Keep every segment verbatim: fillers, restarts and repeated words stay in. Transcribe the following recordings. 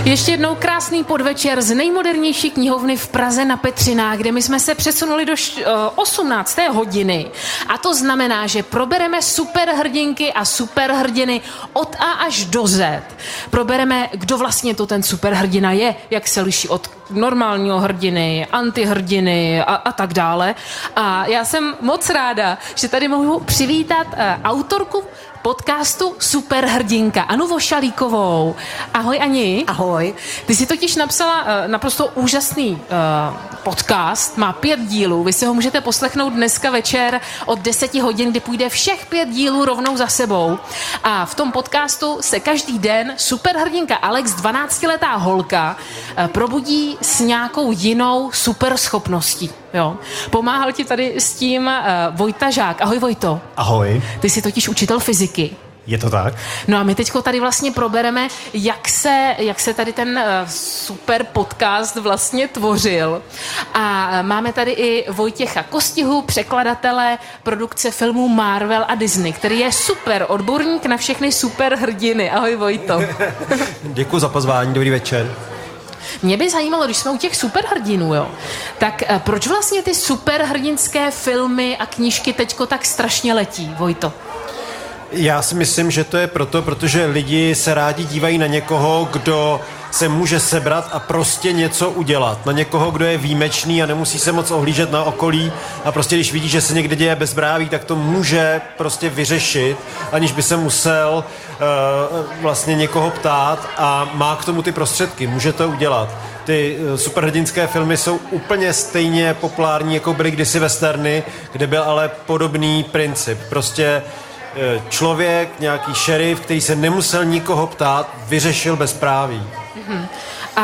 Ještě jednou krásný podvečer z nejmodernější knihovny v Praze na Petřinách, kde my jsme se přesunuli do osmnácté hodiny. A to znamená, že probereme superhrdinky a superhrdiny od A až do Z. Probereme, kdo vlastně to ten superhrdina je, jak se liší od normálního hrdiny, antihrdiny a, a tak dále. A já jsem moc ráda, že tady mohu přivítat uh, autorku podcastu Superhrdinka, Anu Vošalíkovou. Ahoj, Ani. Ahoj. Ty jsi totiž napsala uh, naprosto úžasný uh, podcast, má pět dílů, vy si ho můžete poslechnout dneska večer od deseti hodin, kdy půjde všech pět dílů rovnou za sebou. A v tom podcastu se každý den superhrdinka Alex, dvanáctiletá holka, uh, probudí s nějakou jinou superschopností. Jo. Pomáhal ti tady s tím uh, Vojta Žák. Ahoj, Vojto. Ahoj. Ty jsi totiž učitel fyziky. Je to tak? No a my teďko tady vlastně probereme, jak se, jak se tady ten uh, super podcast vlastně tvořil. A máme tady i Vojtěcha Kostihu, překladatele produkce filmů Marvel a Disney, který je super odborník na všechny superhrdiny. Ahoj, Vojto. Děkuji za pozvání, dobrý večer. Mě by zajímalo, když jsme u těch superhrdinů, jo, tak uh, proč vlastně ty superhrdinské filmy a knížky teďko tak strašně letí, Vojto? Já si myslím, že to je proto, protože lidi se rádi dívají na někoho, kdo se může sebrat a prostě něco udělat. Na někoho, kdo je výjimečný a nemusí se moc ohlížet na okolí a prostě když vidí, že se někde děje bezbráví, tak to může prostě vyřešit, aniž by se musel uh, vlastně někoho ptát a má k tomu ty prostředky, může to udělat. Ty uh, superhrdinské filmy jsou úplně stejně populární, jako byly kdysi westerny, kde byl ale podobný princip. Prostě člověk, nějaký šerif, který se nemusel nikoho ptát, vyřešil bezpráví. Mm-hmm. A,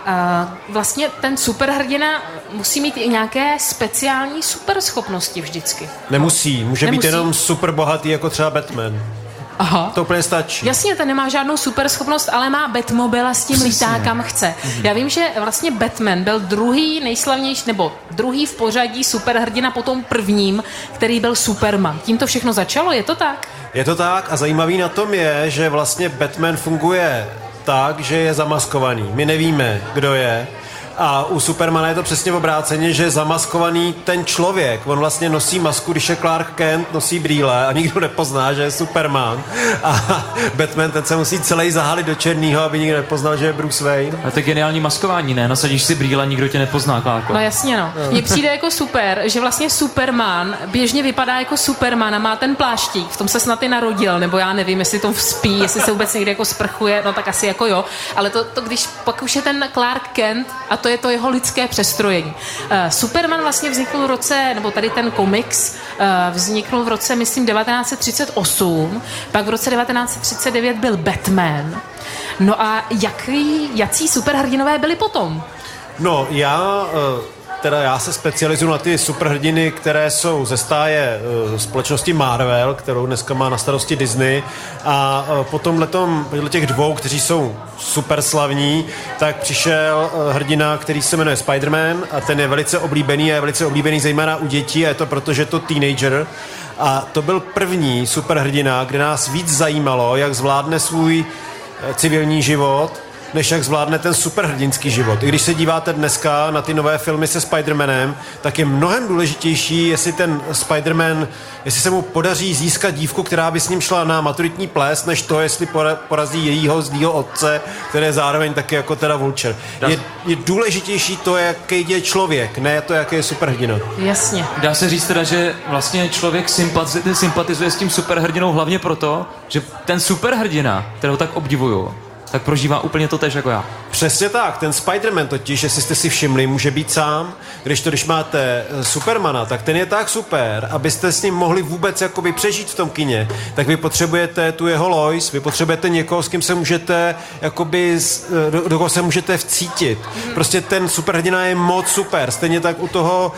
a vlastně ten superhrdina musí mít i nějaké speciální superschopnosti vždycky. Nemusí, může Nemusí. být jenom super bohatý, jako třeba Batman. Aha. To úplně stačí. Jasně, ten nemá žádnou superschopnost, ale má Batmobile a s tím Přesně. lítá kam chce. Mhm. Já vím, že vlastně Batman byl druhý nejslavnější, nebo druhý v pořadí superhrdina po tom prvním, který byl Superman. Tím to všechno začalo, je to tak? Je to tak a zajímavý na tom je, že vlastně Batman funguje tak, že je zamaskovaný. My nevíme, kdo je. A u Supermana je to přesně obráceně, že je zamaskovaný ten člověk. On vlastně nosí masku, když je Clark Kent, nosí brýle a nikdo nepozná, že je Superman. A Batman, ten se musí celý zahalit do černýho, aby nikdo nepoznal, že je Bruce Wayne. A to je geniální maskování, ne? Nasadíš si brýle, nikdo tě nepozná, Klárko. No jasně, no. Mně přijde jako super, že vlastně Superman běžně vypadá jako Superman a má ten pláštík, v tom se snad i narodil, nebo já nevím, jestli to spí, jestli se vůbec někde jako sprchuje, no tak asi jako jo. Ale to, to když pak už je ten Clark Kent a to je to jeho lidské přestrojení. Uh, Superman vlastně vznikl v roce, nebo tady ten komiks uh, vznikl v roce, myslím, devatenáct set třicet osm, pak v roce devatenáct set třicet devět byl Batman. No a jaký, jací superhrdinové byli potom? No, já... Uh... Teda já se specializuju na ty superhrdiny, které jsou ze stáje uh, společnosti Marvel, kterou dneska má na starosti Disney. A uh, po tomhletom, těch dvou, kteří jsou super slavní, tak přišel uh, hrdina, který se jmenuje Spider-Man a ten je velice oblíbený a je velice oblíbený zejména u dětí a je to proto, že je to teenager. A to byl první superhrdina, kde nás víc zajímalo, jak zvládne svůj uh, civilní život, než jak zvládne ten superhrdinský život. I když se díváte dneska na ty nové filmy se Spider-Manem, tak je mnohem důležitější, jestli ten Spider-Man, jestli se mu podaří získat dívku, která by s ním šla na maturitní ples, než to, jestli porazí jejího zlýho otce, který je zároveň taky jako teda Vulture. Je, je důležitější to, jaký je člověk, ne to, jaký je superhrdina. Jasně. Dá se říct teda, že vlastně člověk sympatizuje, sympatizuje s tím superhrdinou hlavně proto, že ten superhrdina, kterého tak obdivuju, tak prožívá úplně to též jako já. Přesně tak, ten Spider-Man totiž, jestli jste si všimli, může být sám, když to, když máte Supermana, tak ten je tak super, abyste s ním mohli vůbec jakoby přežít v tom kině, tak vy potřebujete tu jeho Lois, vy potřebujete někoho, s kým se můžete jakoby, do, do koho se můžete vcítit. Prostě ten superhrdina je moc super, stejně tak u toho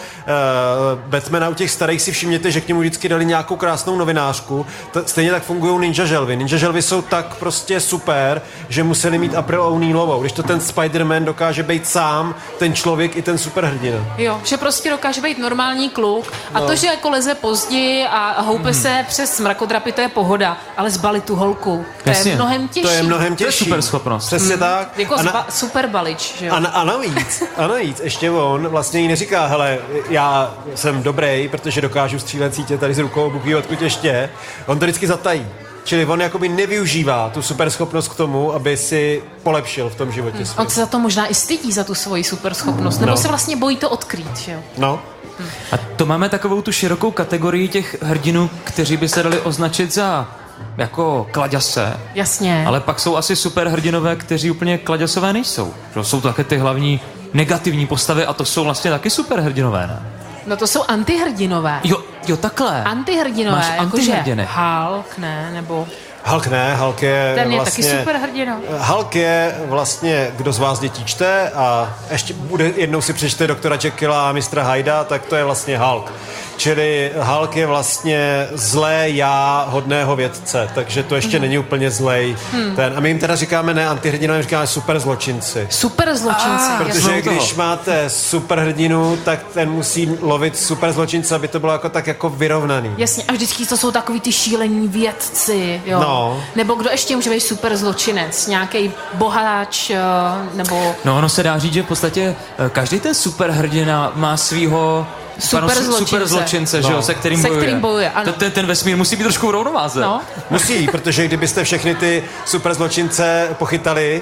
uh, Batmana, u těch starých si všimněte, že k němu vždycky dali nějakou krásnou novinářku, T- stejně tak fungují ninja želvy. Ninja želvy jsou tak prostě super, že že museli mít April O'Neillovou, když to ten Spider-Man dokáže být sám, ten člověk i ten superhrdina. Jo, že prostě dokáže být normální kluk a no. to, že jako leze později a houpe hmm. se přes mrakodrapy, to je pohoda, ale zbalit tu holku, to Jasně. je mnohem těžší. To je mnohem těžší. To je super schopnost. Přesně hmm. tak. Jako a na, zba, super balič, že jo. A, a navíc, a navíc, ještě on vlastně jí neříká, hele, já jsem dobrý, protože dokážu střílet sítě tady s rukou, buky odkud ještě. On to vždycky zatají. Čili on jakoby nevyužívá tu superschopnost k tomu, aby si polepšil v tom životě. Hmm. On se za to možná i stydí, za tu svoji superschopnost, nebo no. se vlastně bojí to odkrýt, že jo. No. Hmm. A to máme takovou tu širokou kategorii těch hrdinů, kteří by se dali označit za jako kladěse. Jasně. Ale pak jsou asi superhrdinové, kteří úplně kladěsové nejsou. Jsou to také ty hlavní negativní postavy a to jsou vlastně taky superhrdinové, ne? No to jsou antihrdinové. Jo, jo takhle. Antihrdinové, jakože Hulk, ne, nebo... Hulk ne, Hulk je Ten je vlastně... taky superhrdina. Hulk je vlastně, kdo z vás dětí čte a ještě bude, jednou si přečte doktora Jekylla a mistra Hyda, tak to je vlastně Hulk. Čili Hulk je vlastně zlé já hodného vědce, takže to ještě hmm. není úplně zlej. Hmm. Ten. A my jim teda říkáme ne antihrdinové, říkáme super zločinci. Super zločinci. Ah, protože když máte superhrdinu, tak ten musí lovit super zločince, aby to bylo jako tak jako vyrovnaný. Jasně, a vždycky to jsou takový ty šílení vědci, jo. No. Nebo kdo ještě může být super zločinec, nějaký boháč, nebo... No ono se dá říct, že v podstatě každý ten superhrdina má svýho super zločince, super zločince no. že jo, se kterým se bojuje. Kterým bojuje ano. Ten, ten vesmír musí být trošku v rovnováze. No. Musí, protože kdybyste všechny ty super zločince pochytali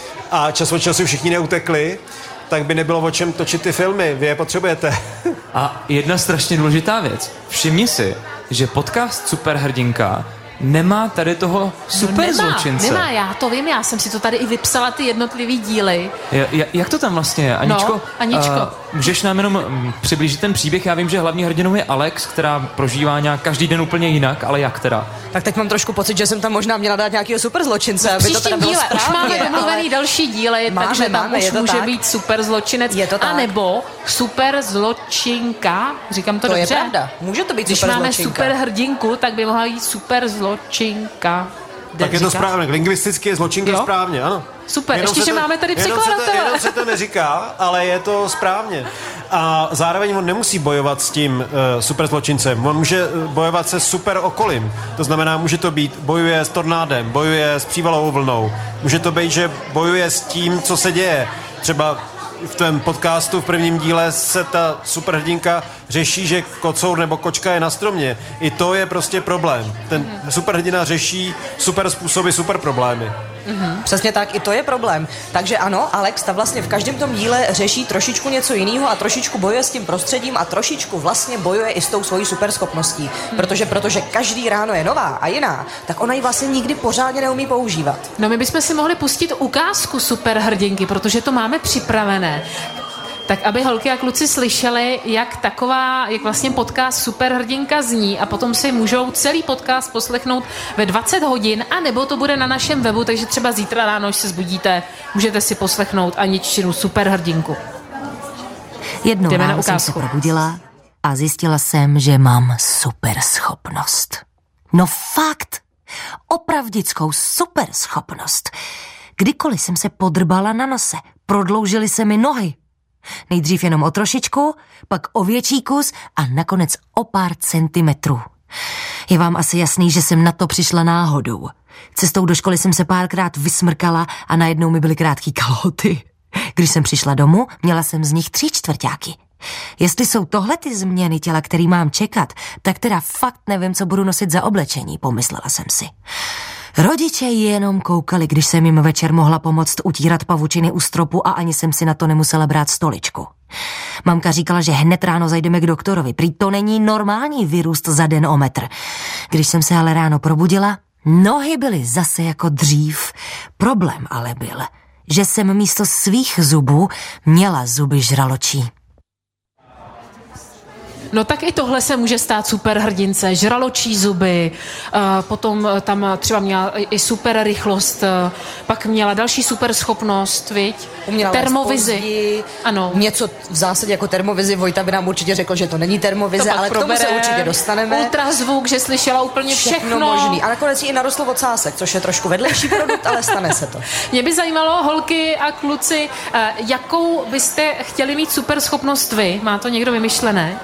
a čas od času všichni neutekli, tak by nebylo o čem točit ty filmy. Vy je potřebujete. A jedna strašně důležitá věc. Všimni si, že podcast Superhrdinka nemá tady toho super no nemá, zločince. Nemá, já to vím, já jsem si to tady i vypsala, ty jednotlivý díly. Ja, ja, jak to tam vlastně je? Aničko, no, Aničko. Uh, můžeš nám jenom um, přiblížit ten příběh? Já vím, že hlavní hrdinou je Alex, která prožívá nějak každý den úplně jinak, ale jak teda? Tak teď mám trošku pocit, že jsem tam možná měla dát nějakého super zločince, aby to teda bylo díle, správně. Už máme domluvený ale... další díly, máme, takže tam máme, už může tak. být super zločinec. Je to tak. A nebo super zločinka, říkám to, to dobře? To je pravda, může to být Když super máme zločinka. super hrdinku, tak by mohla být super zločinka. Tak je to správně, lingvisticky je zločinka jo? správně, ano. Super, jenom ještě, že to, máme tady jenom překladatele. Se to, jenom se to neříká, ale je to správně. A zároveň on nemusí bojovat s tím uh, super zločincem, on může bojovat se super okolím. To znamená, může to být, bojuje s tornádem, bojuje s přívalovou vlnou. Může to být, že bojuje s tím, co se děje. Třeba v tom podcastu v prvním díle se ta superhrdinka řeší, že kocour nebo kočka je na stromě. I to je prostě problém. Ten mm-hmm. superhrdina řeší super způsoby, super problémy. Mm-hmm. Přesně tak, i to je problém. Takže ano, Alex ta vlastně v každém tom díle řeší trošičku něco jiného a trošičku bojuje s tím prostředím a trošičku vlastně bojuje i s tou svojí superschopností. Mm. Protože, protože každý ráno je nová a jiná, tak ona ji vlastně nikdy pořádně neumí používat. No my bychom si mohli pustit ukázku superhrdinky, protože to máme připravené. Tak aby holky a kluci slyšeli, jak taková, jak vlastně podcast Superhrdinka zní a potom si můžou celý podcast poslechnout ve dvacet hodin, a nebo to bude na našem webu, takže třeba zítra ráno, až se zbudíte, můžete si poslechnout Aniččinu Superhrdinku. Jednou ráno jsem se probudila a zjistila jsem, že mám super schopnost. No fakt, opravdickou super schopnost. Kdykoliv jsem se podrbala na nose, prodloužily se mi nohy. Nejdřív jenom o trošičku, pak o větší kus a nakonec o pár centimetrů. Je vám asi jasný, že jsem na to přišla náhodou. Cestou do školy jsem se párkrát vysmrkala a najednou mi byly krátký kalhoty. Když jsem přišla domů, měla jsem z nich tři čtvrťáky. Jestli jsou tohle ty změny těla, který mám čekat, tak teda fakt nevím, co budu nosit za oblečení, pomyslela jsem si. Rodiče jenom koukali, když jsem jim večer mohla pomoct utírat pavučiny u stropu a ani jsem si na to nemusela brát stoličku. Mamka říkala, že hned ráno zajdeme k doktorovi, prý to není normální vyrůst za den o metr. Když jsem se ale ráno probudila, nohy byly zase jako dřív. Problém ale byl, že jsem místo svých zubů měla zuby žraločí. No tak i tohle se může stát superhrdince. Žraločí zuby, potom tam třeba měla i super rychlost, pak měla další super schopnost, viď? Uměla termovizi. Ano. Něco v zásadě jako termovizi. Vojta by nám určitě řekl, že to není termovize, to ale k tomu se určitě dostaneme. Ultrazvuk, že slyšela úplně všechno. Všechno možný. A nakonec jí i narostl ocásek, což je trošku vedlejší produkt, ale stane se to. Mě by zajímalo, holky a kluci, jakou byste chtěli mít super schopnost vy? Má to někdo vymyšlené?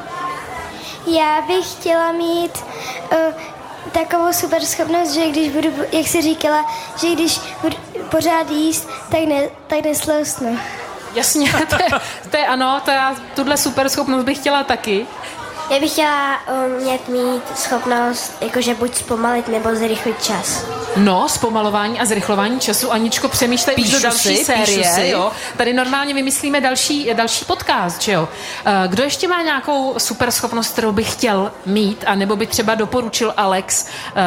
Já bych chtěla mít uh, takovou super schopnost, že když budu, jak jsi říkala, že když budu pořád jíst, tak, ne, tak neslousnu. Jasně, to je, to je ano, to já tuhle super schopnost bych chtěla taky. Já bych chtěla umět mít schopnost, jakože buď zpomalit nebo zrychlit čas. No, zpomalování a zrychlování času. Aničko, přemýšlej už do další si, série. Jo? Tady normálně vymyslíme další, další podcast, že jo? Kdo ještě má nějakou super schopnost, kterou by chtěl mít, a nebo by třeba doporučil Alex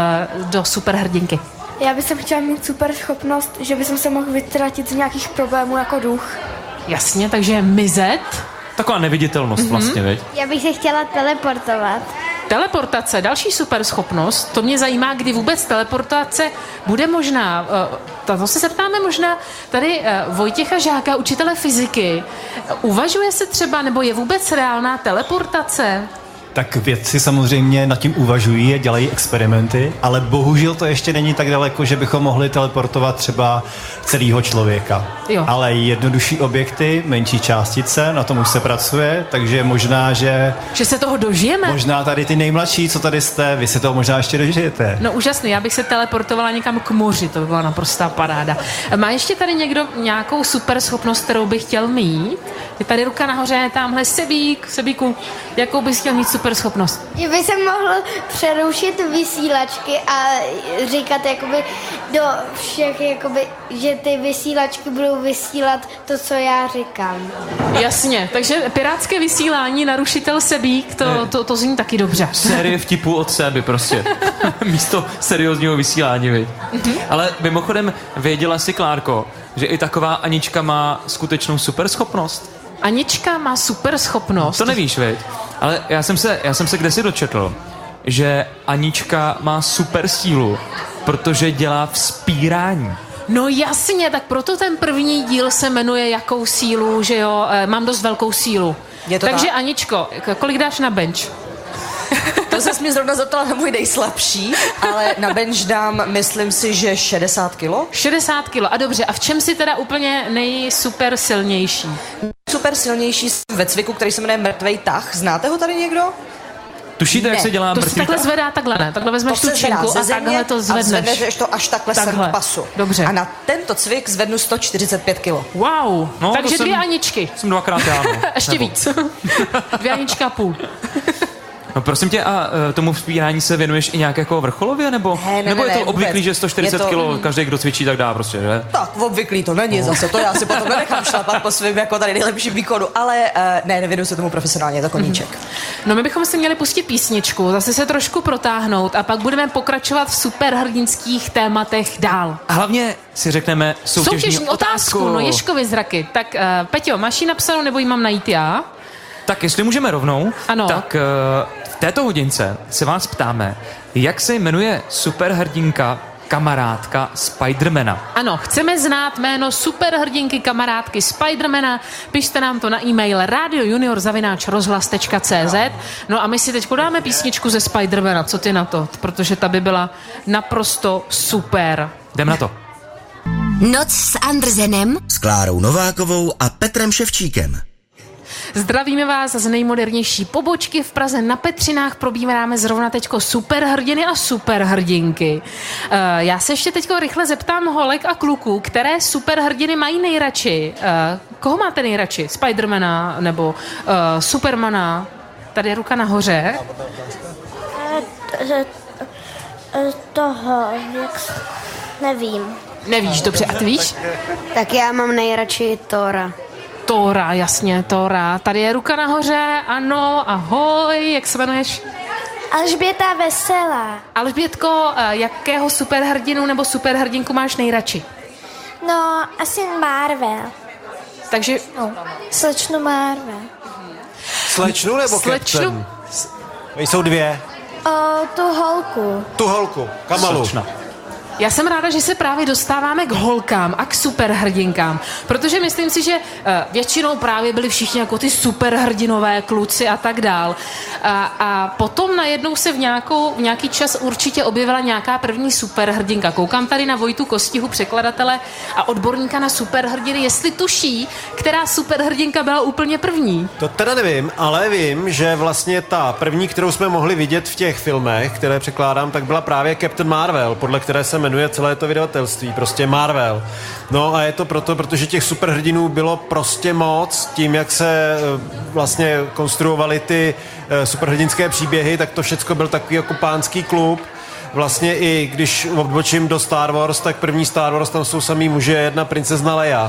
do superhrdinky? Já bych chtěla mít super schopnost, že bych se mohl vytratit z nějakých problémů jako duch. Jasně, takže mizet. Taková neviditelnost mm-hmm. vlastně, veď? Já bych se chtěla teleportovat. Teleportace, další super schopnost. To mě zajímá, kdy vůbec teleportace bude možná. To se zeptáme možná tady Vojtěcha Žáka, učitele fyziky. Uvažuje se třeba, nebo je vůbec reálná teleportace? Tak vědci samozřejmě nad tím uvažují a dělají experimenty, ale bohužel to ještě není tak daleko, že bychom mohli teleportovat třeba celého člověka. Jo. Ale jednodušší objekty, menší částice, na tom už se pracuje, takže možná, že... Že se toho dožijeme? Možná tady ty nejmladší, co tady jste, vy si toho možná ještě dožijete. No úžasný, já bych se teleportovala někam k moři, to by byla naprostá paráda. Má ještě tady někdo nějakou super schopnost, kterou by chtěl mít? Je tady ruka nahoře, tamhle Sebík, Sebíku, jakou bys chtěl mít super schopnost? Že by se mohl přerušit vysílačky a říkat jakoby do všech, jakoby, že ty vysílačky budou vysílat to, co já říkám. Jasně, takže pirátské vysílání, narušitel Sebík, to, to, to zní taky dobře. Série vtipů od sebe prostě. Místo seriózního vysílání, viď? Mm-hmm. Ale mimochodem věděla si, Klárko, že i taková Anička má skutečnou superschopnost? Anička má super schopnost. To nevíš, veď? Ale já jsem se, já jsem se kdesi dočetl, že Anička má super sílu, protože dělá vzpírání. No jasně, tak proto ten první díl se jmenuje Jakou sílu, že jo, e, mám dost velkou sílu. Je to Takže tak? Aničko, kolik dáš na bench? To se mě zrovna zeptala na můj nejslabší, ale na bench dám, myslím si, že šedesát kilo. šedesát kilo, a dobře, a v čem si teda úplně nejsuper silnější? Super silnější ve cviku, který se jmenuje Mrtvej tah. Znáte ho tady někdo? Tušíte, Ne. jak se dělá To mrtvý se takhle tah? zvedá takhle, ne? Takhle vezmeš To tu se zvedá činku ze a země takhle to zvedneš. A zvedneš to až takhle, takhle. sem k pasu. Dobře. A na tento cvik zvednu sto čtyřicet pět kilo. Wow, No, takže to dvě jsem- Aničky. Jsem dvakrát já, no. Ještě Nebo. víc. Dvě Anička a půl. No prosím tě, a uh, tomu vzpírání se věnuješ i nějak jako vrcholově, nebo, Ne, ne, nebo ne, je to ne, obvyklý, vůbec. že sto čtyřicet Je to- kilo každý, kdo cvičí, tak dá prostě, že? Tak, obvyklý to není zase, to já si potom nenechám šlapat po svým jako tady nejlepším výkonu, ale uh, ne, nevěnuju se tomu profesionálně, je to koníček. No my bychom si měli pustit písničku, zase se trošku protáhnout a pak budeme pokračovat v superhrdinských tématech dál. A hlavně si řekneme soutěžní, Soutěžní otázku, no Ježkovi zraky. Tak uh, Peťo, máš ji napsanou, nebo ji mám najít já? Tak jestli můžeme rovnou, Ano. tak uh, v této hodince se vás ptáme, jak se jmenuje superhrdinka kamarádka Spidermana. Ano, chceme znát jméno superhrdinky kamarádky Spidermana. Pište nám to na e-mail radiojunior zavináč rozhlas tečka cé zet. No a my si teď dáme písničku ze Spidermana. Co ty na to? Protože ta by byla naprosto super. Jdem na to. Noc s Andersenem, S Klárou Novákovou a Petrem Ševčíkem. Zdravíme vás z nejmodernější pobočky v Praze na Petřinách. Probíráme zrovna teďko superhrdiny a superhrdinky. Uh, já se ještě teďko rychle zeptám holek a kluků, které superhrdiny mají nejradši. Uh, koho máte nejradši? Spidermana nebo uh, Supermana? Tady je ruka nahoře. Toho, jak... nevím. Nevíš, dobře, a ty víš? Tak já mám nejradši Thora. Tóra, jasně, Tóra. Tady je ruka nahoře, ano, ahoj, jak se jmenuješ? Alžběta Veselá. Alžbětko, uh, jakého superhrdinu nebo superhrdinku máš nejradši? No, asi Marvel. Takže No, slečnu Marvel. Slečnu nebo slečnu, Captain? Jsou dvě. O, tu holku. Tu holku, Kamalu. Sočna. Já jsem ráda, že se právě dostáváme k holkám a k superhrdinkám, protože myslím si, že většinou právě byli všichni jako ty superhrdinové kluci a tak dál. A, a potom najednou se v, nějakou, v nějaký čas určitě objevila nějaká první superhrdinka. Koukám tady na Vojtu Kostihu, překladatele a odborníka na superhrdiny, jestli tuší, která superhrdinka byla úplně první. To teda nevím, ale vím, že vlastně ta první, kterou jsme mohli vidět v těch filmech, které překládám, tak byla právě Captain Marvel, podle které se jmenuje celé to vydavatelství, prostě Marvel. No a je to proto, protože těch superhrdinů bylo prostě moc, tím, jak se vlastně konstruovaly ty superhrdinské příběhy, tak to všecko byl takový jako pánský klub. Vlastně i když odbočím do Star Wars, tak první Star Wars, tam jsou samý muži, jedna princezna Leia.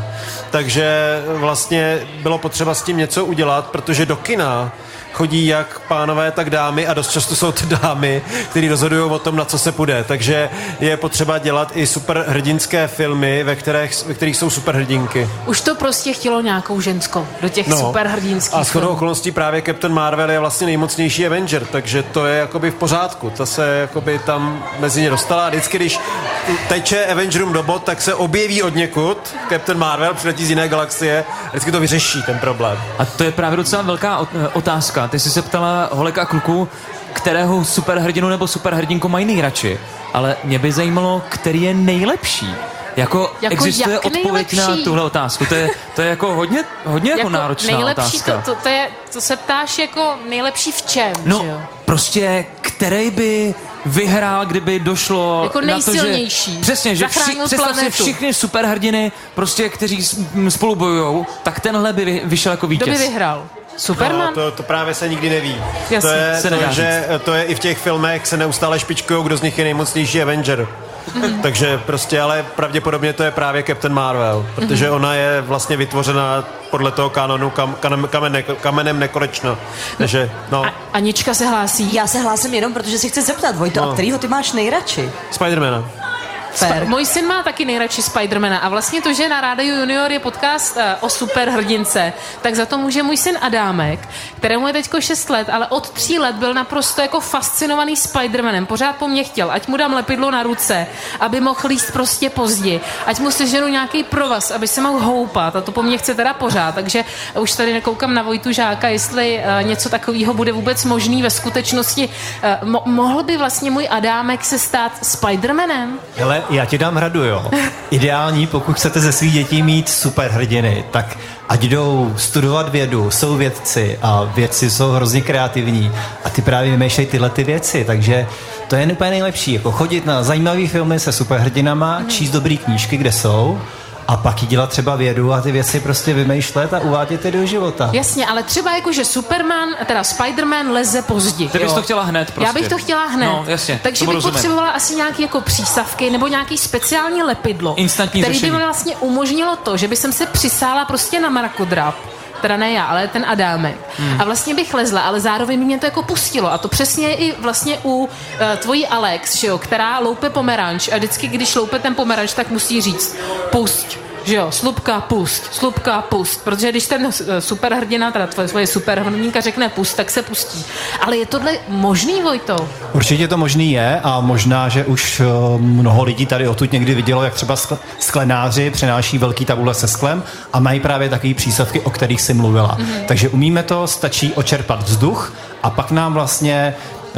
Takže vlastně bylo potřeba s tím něco udělat, protože do kina chodí jak pánové, tak dámy a dost často jsou to dámy, který rozhodují o tom, na co se půjde. Takže je potřeba dělat i superhrdinské filmy, ve kterých, ve kterých jsou superhrdinky. Už to prostě chtělo nějakou ženskou do těch no, superhrdinských filmů. A shodou okolností právě Captain Marvel je vlastně nejmocnější Avenger, takže to je jakoby v pořádku. Ta se jakoby tam mezi ně dostala a vždycky, když teče Avengerům do bod, tak se objeví od někud Captain Marvel, přiletí z jiné galaxie a vždycky to vyřeší ten problém. A to je právě docela velká otázka. Ty jsi se ptala holek a kluků, kterého superhrdinu nebo superhrdinku mají nejradši, ale mě by zajímalo, který je nejlepší. Jako, jako existuje odpověď nejlepší? Na tuhle otázku. To je, to je jako hodně, hodně jako, jako náročná nejlepší, otázka. To, to, to, je, to se ptáš jako nejlepší v čem, no, že jo? Prostě, který by vyhrál, kdyby došlo jako na to, že... Přesně, že vši, představ si všichni superhrdiny, prostě, kteří spolu bojujou, tak tenhle by vyšel jako vítěz. Kdo by vyhrál? Superman? No, to, to právě se nikdy neví. Jasně, to, je, se to, že, to je i v těch filmech, se neustále špičkujou, kdo z nich je nejmocnější Avenger. Mm. Takže prostě, ale pravděpodobně to je právě Captain Marvel, protože ona je vlastně vytvořena podle toho kanonu kam, kam, kamen, kamenem nekonečno. Takže, no. A, Anička se hlásí. Já se hlásím jenom, protože si chci zeptat, Vojto, no. A kterýho ty máš nejradši? Spidermana. Sp- můj syn má taky nejradši Spidermana a vlastně to, že na Rádiu Junior je podcast uh, o superhrdince, tak za to může můj syn Adámek, kterému je teďko šest let, ale od tří let byl naprosto jako fascinovaný Spidermanem. Pořád po mně chtěl, ať mu dám lepidlo na ruce, aby mohl líst prostě pozdě, ať mu seženu nějaký provaz, aby se mohl houpat a to po mně chce teda pořád. Takže už tady nekoukám na Vojtu Žáka, jestli uh, něco takového bude vůbec možný ve skutečnosti. Uh, mo- mohl by vlastně můj Adámek se stát Spidermanem? Hele, já ti dám radu, jo. Ideální, pokud chcete ze svých dětí mít superhrdiny, tak ať jdou studovat vědu, jsou vědci a vědci jsou hrozně kreativní a ty právě vymýšlejí tyhle ty věci, takže to je úplně nejlepší, jako chodit na zajímavý filmy se superhrdinama, číst dobrý knížky, kde jsou, a pak jí dělat třeba vědu a ty věci prostě vymýšlet a uvádět je do života. Jasně, ale třeba jako, že Superman, teda Spiderman leze pozdě. Ty bys to chtěla hned prostě. Já bych to chtěla hned. No, jasně. Takže bych rozumím. Potřebovala asi nějaké jako přísavky nebo nějaký speciální lepidlo, instantní který řešení. by mi vlastně umožnilo to, že by jsem se přisála prostě na mrakodrap. Teda ne já, ale ten Adámek. Hmm. A vlastně bych lezla, ale zároveň mě to jako pustilo. A to přesně je i vlastně u uh, tvojí Alex, že jo, která loupe pomeranč a vždycky, když loupe ten pomeranč, tak musí říct pusť. Že jo, slupka, pust, slupka, pust. Protože když ten superhrdina, teda tvoje svoje superhrdinka řekne pust, tak se pustí. Ale je tohle možný, Vojto? Určitě to možný je a možná, že už mnoho lidí tady odtud někdy vidělo, jak třeba sklenáři přenáší velký tabule se sklem a mají právě takové přísavky, o kterých jsi mluvila. Mm-hmm. Takže umíme to, stačí očerpat vzduch a pak nám vlastně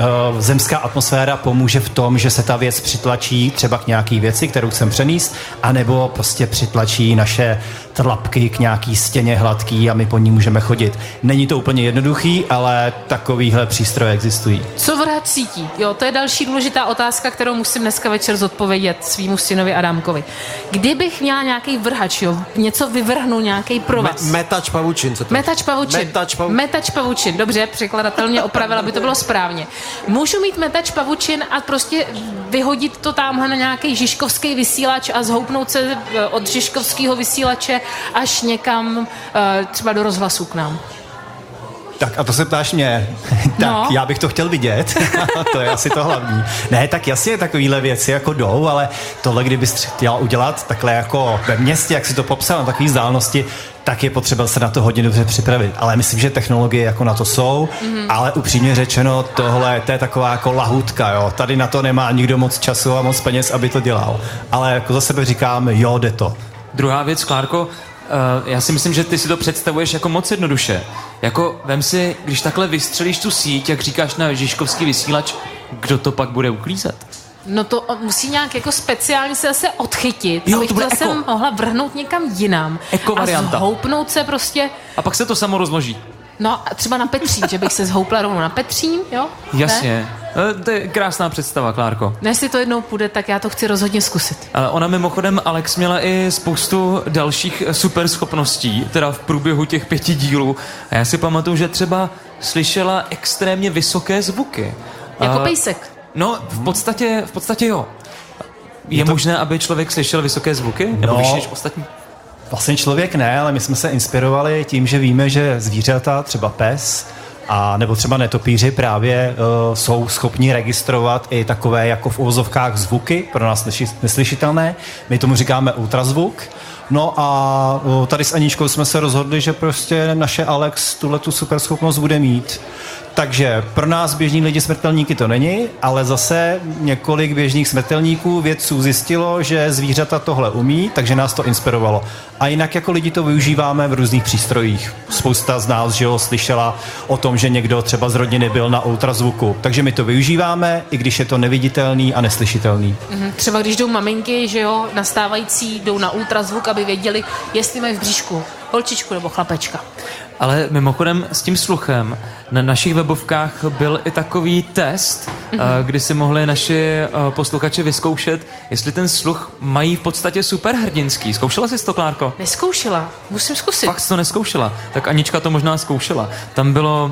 zemská atmosféra pomůže v tom, že se ta věc přitlačí třeba k nějaký věci, kterou chcem přenést, anebo prostě přitlačí naše tlapky k nějaký stěně hladký a my po ní můžeme chodit. Není to úplně jednoduchý, ale takovýhle přístroje existují. Co vrhat cítí? Jo, to je další důležitá otázka, kterou musím dneska večer zodpovědět svýmu synovi Adámkovi. Kdybych měla nějaký vrhač, jo, něco vyvrhnu, nějaký provaz. Me- metač pavučin. Co to metač pavučin. Metač pavučin. Metač pavučin. Dobře, překladatel mě opravil, aby to bylo správně. Můžu mít metač pavučin a prostě vyhodit to tamhle na nějaký žižkovský vysílač a zhoupnout se od žižkovského vysílače až někam třeba do rozhlasu k nám. Tak a to se ptáš mě. Tak no. Já bych to chtěl vidět. To je asi to hlavní. Ne, tak jasně takovýhle věci jako jdou, ale tohle, kdybys chtěla udělat takhle jako ve městě, jak si to popsal, na takové vzdálenosti, tak je potřeba se na to hodně dobře připravit. Ale myslím, že technologie jako na to jsou, mm-hmm. ale upřímně řečeno, tohle to je taková jako lahutka, jo. Tady na to nemá nikdo moc času a moc peněz, aby to dělal. Ale jako za sebe říkám, jo, jde to. Druhá věc, Klárko, Uh, já si myslím, že ty si to představuješ jako moc jednoduše. Jako vem si, když takhle vystřelíš tu síť, jak říkáš na Žižkovský vysílač, kdo to pak bude uklízet? No to musí nějak jako speciálně se zase odchytit, jo, abych to, to zase eko. mohla vrhnout někam jinam. Eko varianta. A zhoupnout se prostě. A pak se to samo rozloží. No třeba na Petřín, že bych se zhoupla rovnou na Petřín, jo? Jasně. Ne? To je krásná představa, Klárko. No, jestli to jednou půjde, tak já to chci rozhodně zkusit. Ale ona mimochodem, Alex, měla i spoustu dalších super schopností, teda v průběhu těch pěti dílů. A já si pamatuju, že třeba slyšela extrémně vysoké zvuky. Jako a, pejsek. No, v podstatě, v podstatě jo. Je, je to... možné, aby člověk slyšel vysoké zvuky? Nebo no. vyšší než ostatní? Vlastně člověk ne, ale my jsme se inspirovali tím, že víme, že zvířata, třeba pes, a nebo třeba netopíři právě uh, jsou schopni registrovat i takové jako v uvozovkách zvuky, pro nás neslyši, neslyšitelné. My tomu říkáme ultrazvuk. No a uh, tady s Aničkou jsme se rozhodli, že prostě naše Alex tuhletu superschopnost bude mít. Takže pro nás běžní lidi smrtelníky to není, ale zase několik běžných smrtelníků vědců zjistilo, že zvířata tohle umí, takže nás to inspirovalo. A jinak jako lidi to využíváme v různých přístrojích. Spousta z nás, že jo, slyšela o tom, že někdo třeba z rodiny byl na ultrazvuku. Takže my to využíváme, i když je to neviditelný a neslyšitelný. Mhm. Třeba když jdou maminky, že jo, nastávající, jdou na ultrazvuk, aby věděli, jestli mají v bříšku holčičku nebo chlapečka. Ale mimochodem s tím sluchem na našich webovkách byl i takový test, mm-hmm. kdy si mohli naši posluchači vyzkoušet, jestli ten sluch mají v podstatě superhrdinský. Zkoušela jsi to, Klárko? Neskoušela, musím zkusit. Fakt jsi to neskoušela. Tak Anička to možná zkoušela. Tam bylo...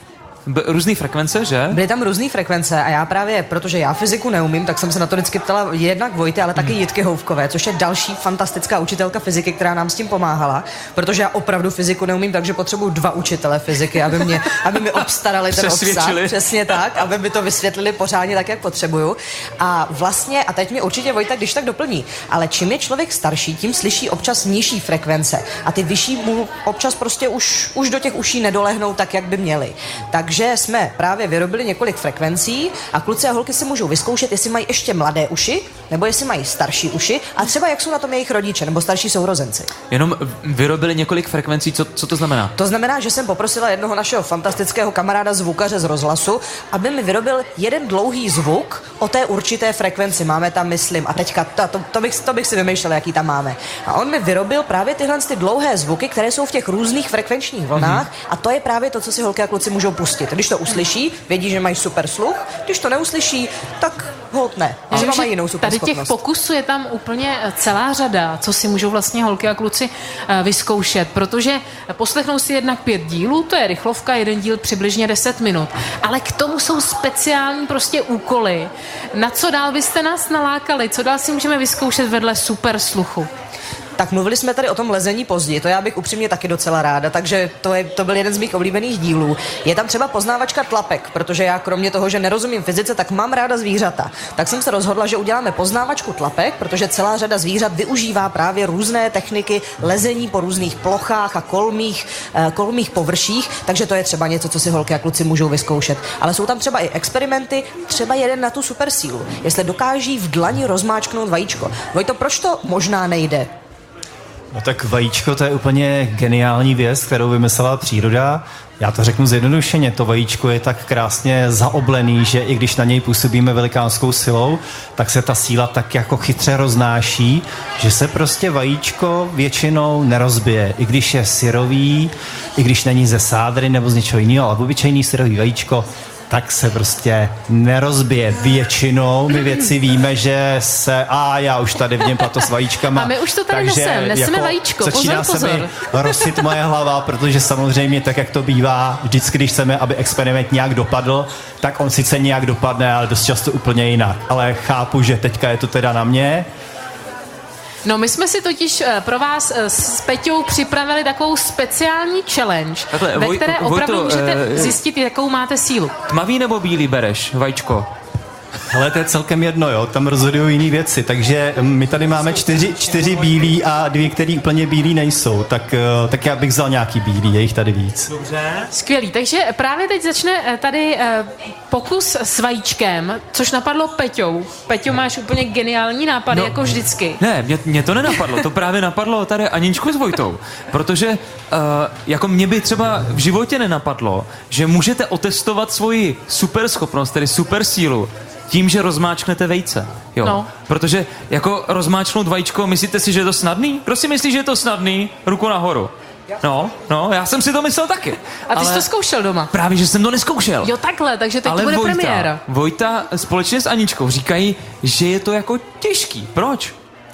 B- různý frekvence, že? Byly tam různý frekvence a já právě, protože já fyziku neumím, tak jsem se na to vždycky ptala jednak Vojty, ale taky Jitky Houfkové, což je další fantastická učitelka fyziky, která nám s tím pomáhala, protože já opravdu fyziku neumím, takže potřebuju dva učitele fyziky, aby mě, aby mi obstarali ten obsah. Přesně tak, aby mi to vysvětlili pořádně tak, jak potřebuju. A vlastně, a teď mi určitě Vojta když tak doplní, ale čím je člověk starší, tím slyší občas nižší frekvence a ty vyšší mu občas prostě už, už do těch uší nedolehnou tak, jak by měly. Takže že jsme právě vyrobili několik frekvencí a kluci a holky si můžou vyzkoušet, jestli mají ještě mladé uši, nebo jestli mají starší uši a třeba jak jsou na tom jejich rodiče nebo starší sourozenci. Jenom vyrobili několik frekvencí, co, co to znamená? To znamená, že jsem poprosila jednoho našeho fantastického kamaráda zvukaře z rozhlasu, aby mi vyrobil jeden dlouhý zvuk o té určité frekvenci. Máme tam, myslím, a teďka to, to, to, bych, to bych si vymýšlel, jaký tam máme. A on mi vyrobil právě tyhle ty dlouhé zvuky, které jsou v těch různých frekvenčních vlnách mm-hmm. a to je právě to, co si holky a kluci můžou pustit. Když to uslyší, vědí, že mají super sluch, když to neuslyší, tak holt ne. Třeba mají jinou super tady těch pokusů je tam úplně celá řada, co si můžou vlastně holky a kluci vyzkoušet, protože poslechnou si jednak pět dílů, to je rychlovka, jeden díl přibližně deset minut, ale k tomu jsou speciální prostě úkoly. Na co dál byste nás nalákali? Co dál si můžeme vyzkoušet vedle super sluchu? Tak mluvili jsme tady o tom lezení pozdě, to já bych upřímně taky docela ráda, takže to, je, to byl jeden z mých oblíbených dílů. Je tam třeba poznávačka tlapek, protože já kromě toho, že nerozumím fyzice, tak mám ráda zvířata. Tak jsem se rozhodla, že uděláme poznávačku tlapek, protože celá řada zvířat využívá právě různé techniky lezení po různých plochách a kolmých, kolmých površích, takže to je třeba něco, co si holky a kluci můžou vyzkoušet. Ale jsou tam třeba i experimenty, třeba jeden na tu supersílu, jestli dokáží v dlani rozmáčknout vajíčko. Vojto, proč to možná nejde? No tak vajíčko, to je úplně geniální věc, kterou vymyslela příroda. Já to řeknu zjednodušeně, to vajíčko je tak krásně zaoblený, že i když na něj působíme velikánskou silou, tak se ta síla tak jako chytře roznáší, že se prostě vajíčko většinou nerozbije. I když je syrový, i když není ze sádry nebo z něčeho jiného, ale obyčejný syrový vajíčko, tak se prostě nerozbije. Většinou my věci víme, že se, a já už tady vidím plato s vajíčkama. A my už to tady neseme, neseme jako vajíčko, začíná pozor, pozor. se mi rozsyt moje hlava, protože samozřejmě tak, jak to bývá, vždycky, když chceme, aby experiment nějak dopadl, tak on sice nějak dopadne, ale dost často úplně jinak. Ale chápu, že teďka je to teda na mě. No my jsme si totiž pro vás s Peťou připravili takovou speciální challenge, Takhle, ve které voj, opravdu Vojto, můžete uh, zjistit, jakou máte sílu. Tmavý nebo bílý bereš, vajíčko? Hele, to je celkem jedno, jo, tam rozhodují jiné věci, takže my tady máme čtyři, čtyři bílí a dvě, který úplně bílí nejsou, tak, tak já bych vzal nějaký bílý, je jich tady víc. Dobře. Skvělý, takže právě teď začne tady pokus s vajíčkem, což napadlo Peťou. Peťo, máš úplně geniální nápady, no, jako vždycky. Ne, mě, mě to nenapadlo, to právě napadlo tady Aničku s Vojtou, protože uh, jako mě by třeba v životě nenapadlo, že můžete otestovat svoji super schopnost, tedy super sílu, tím, že rozmáčknete vejce. Jo. No. Protože jako rozmáčknout vajíčko, myslíte si, že je to snadný? Kdo si myslí, že je to snadný? Ruku nahoru. No, no, já jsem si to myslel taky. A ty jsi to zkoušel doma? Právě, že jsem to neskoušel. Jo, takhle, takže teď ale to bude Vojta, premiéra. Vojta společně s Aničkou říkají, že je to jako těžký. Proč?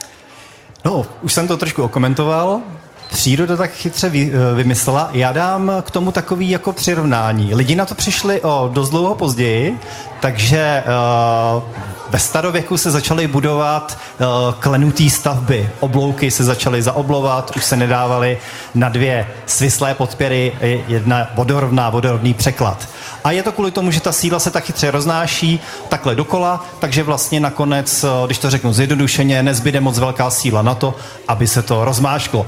No, už jsem to trošku okomentoval. Příroda tak chytře vy, vymyslela. Já dám k tomu takový jako přirovnání. Lidi na to přišli o dost dlouho později, takže uh, ve starověku se začaly budovat uh, klenutý stavby. Oblouky se začaly zaoblovat, už se nedávaly na dvě svislé podpěry, jedna vodorovná, vodorovný překlad. A je to kvůli tomu, že ta síla se tak chytře roznáší takhle dokola, takže vlastně nakonec, když to řeknu zjednodušeně, nezbyde moc velká síla na to, aby se to rozmáčklo.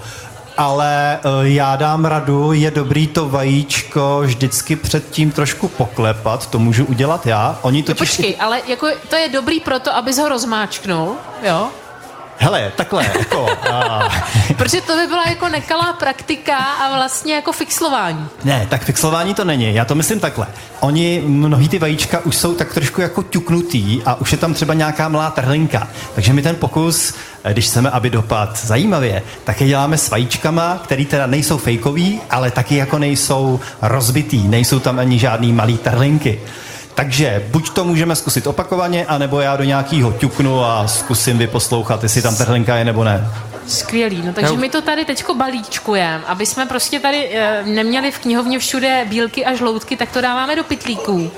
Ale uh, já dám radu, je dobrý to vajíčko vždycky předtím trošku poklepat, to můžu udělat já. Oni totiž... No počkej, ale jako to je dobrý proto, abys ho rozmáčknul, jo? Hele, takhle, jako... A... Protože to by byla jako nekalá praktika a vlastně jako fixlování. Ne, tak fixlování to není, já to myslím takhle. Oni, mnohý ty vajíčka už jsou tak trošku jako ťuknutý a už je tam třeba nějaká malá trhlinka. Takže my ten pokus, když chceme, aby dopad zajímavě, tak je děláme s vajíčkama, který teda nejsou fejkový, ale taky jako nejsou rozbitý, nejsou tam ani žádný malý trhlinky. Takže buď to můžeme zkusit opakovaně, anebo já do nějakého ťuknu a zkusím vyposlouchat, jestli tam trhlinka je nebo ne. Skvělý, no takže my to tady teďko balíčkujeme, aby jsme prostě tady e, neměli v knihovně všude bílky a žloutky, tak to dáváme do pytlíků.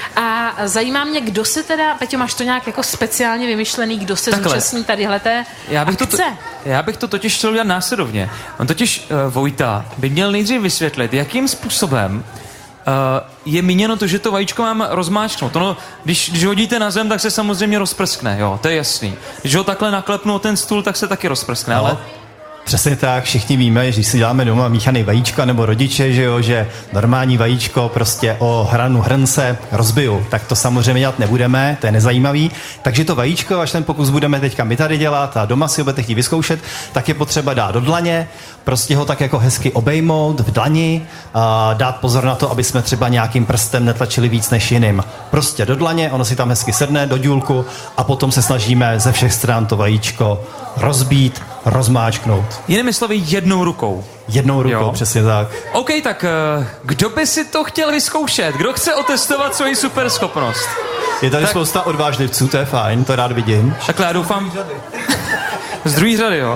A zajímá mě, kdo se teda, Peťo, máš to nějak jako speciálně vymyšlený, kdo se Takhle. zúčastní tadyhleté já bych akce? To, já bych to totiž chtěl udělat následovně. On totiž uh, Vojta by měl nejdřív vysvětlit, jakým způsobem Uh, je míněno to, že to vajíčko mám rozmáčknout. No, když, když hodíte na zem, tak se samozřejmě rozprskne, jo, to je jasný. Když ho takhle naklepnu o ten stůl, tak se taky rozprskne, no. ale... Přesně tak, všichni víme, že když si děláme doma míchaný vajíčka nebo rodiče, že jo, že normální vajíčko prostě o hranu hrnce rozbiju, tak to samozřejmě dělat nebudeme, to je nezajímavý. Takže to vajíčko, až ten pokus budeme teďka my tady dělat a doma si ho budete chtít vyzkoušet, tak je potřeba dát do dlaně, prostě ho tak jako hezky obejmout v dlani, a dát pozor na to, aby jsme třeba nějakým prstem netlačili víc než jiným. Prostě do dlaně, ono si tam hezky sedne do dílku a potom se snažíme ze všech stran to vajíčko rozbít, rozmáčknout. Jinými slovy, jednou rukou. Jednou rukou, jo. Přesně tak. OK, tak uh, kdo by si to chtěl vyzkoušet? Kdo chce otestovat svoji superschopnost? Je tady tak... spousta odvážlivců, to je fajn, to rád vidím. Takhle, já doufám... Z druhé řady, jo?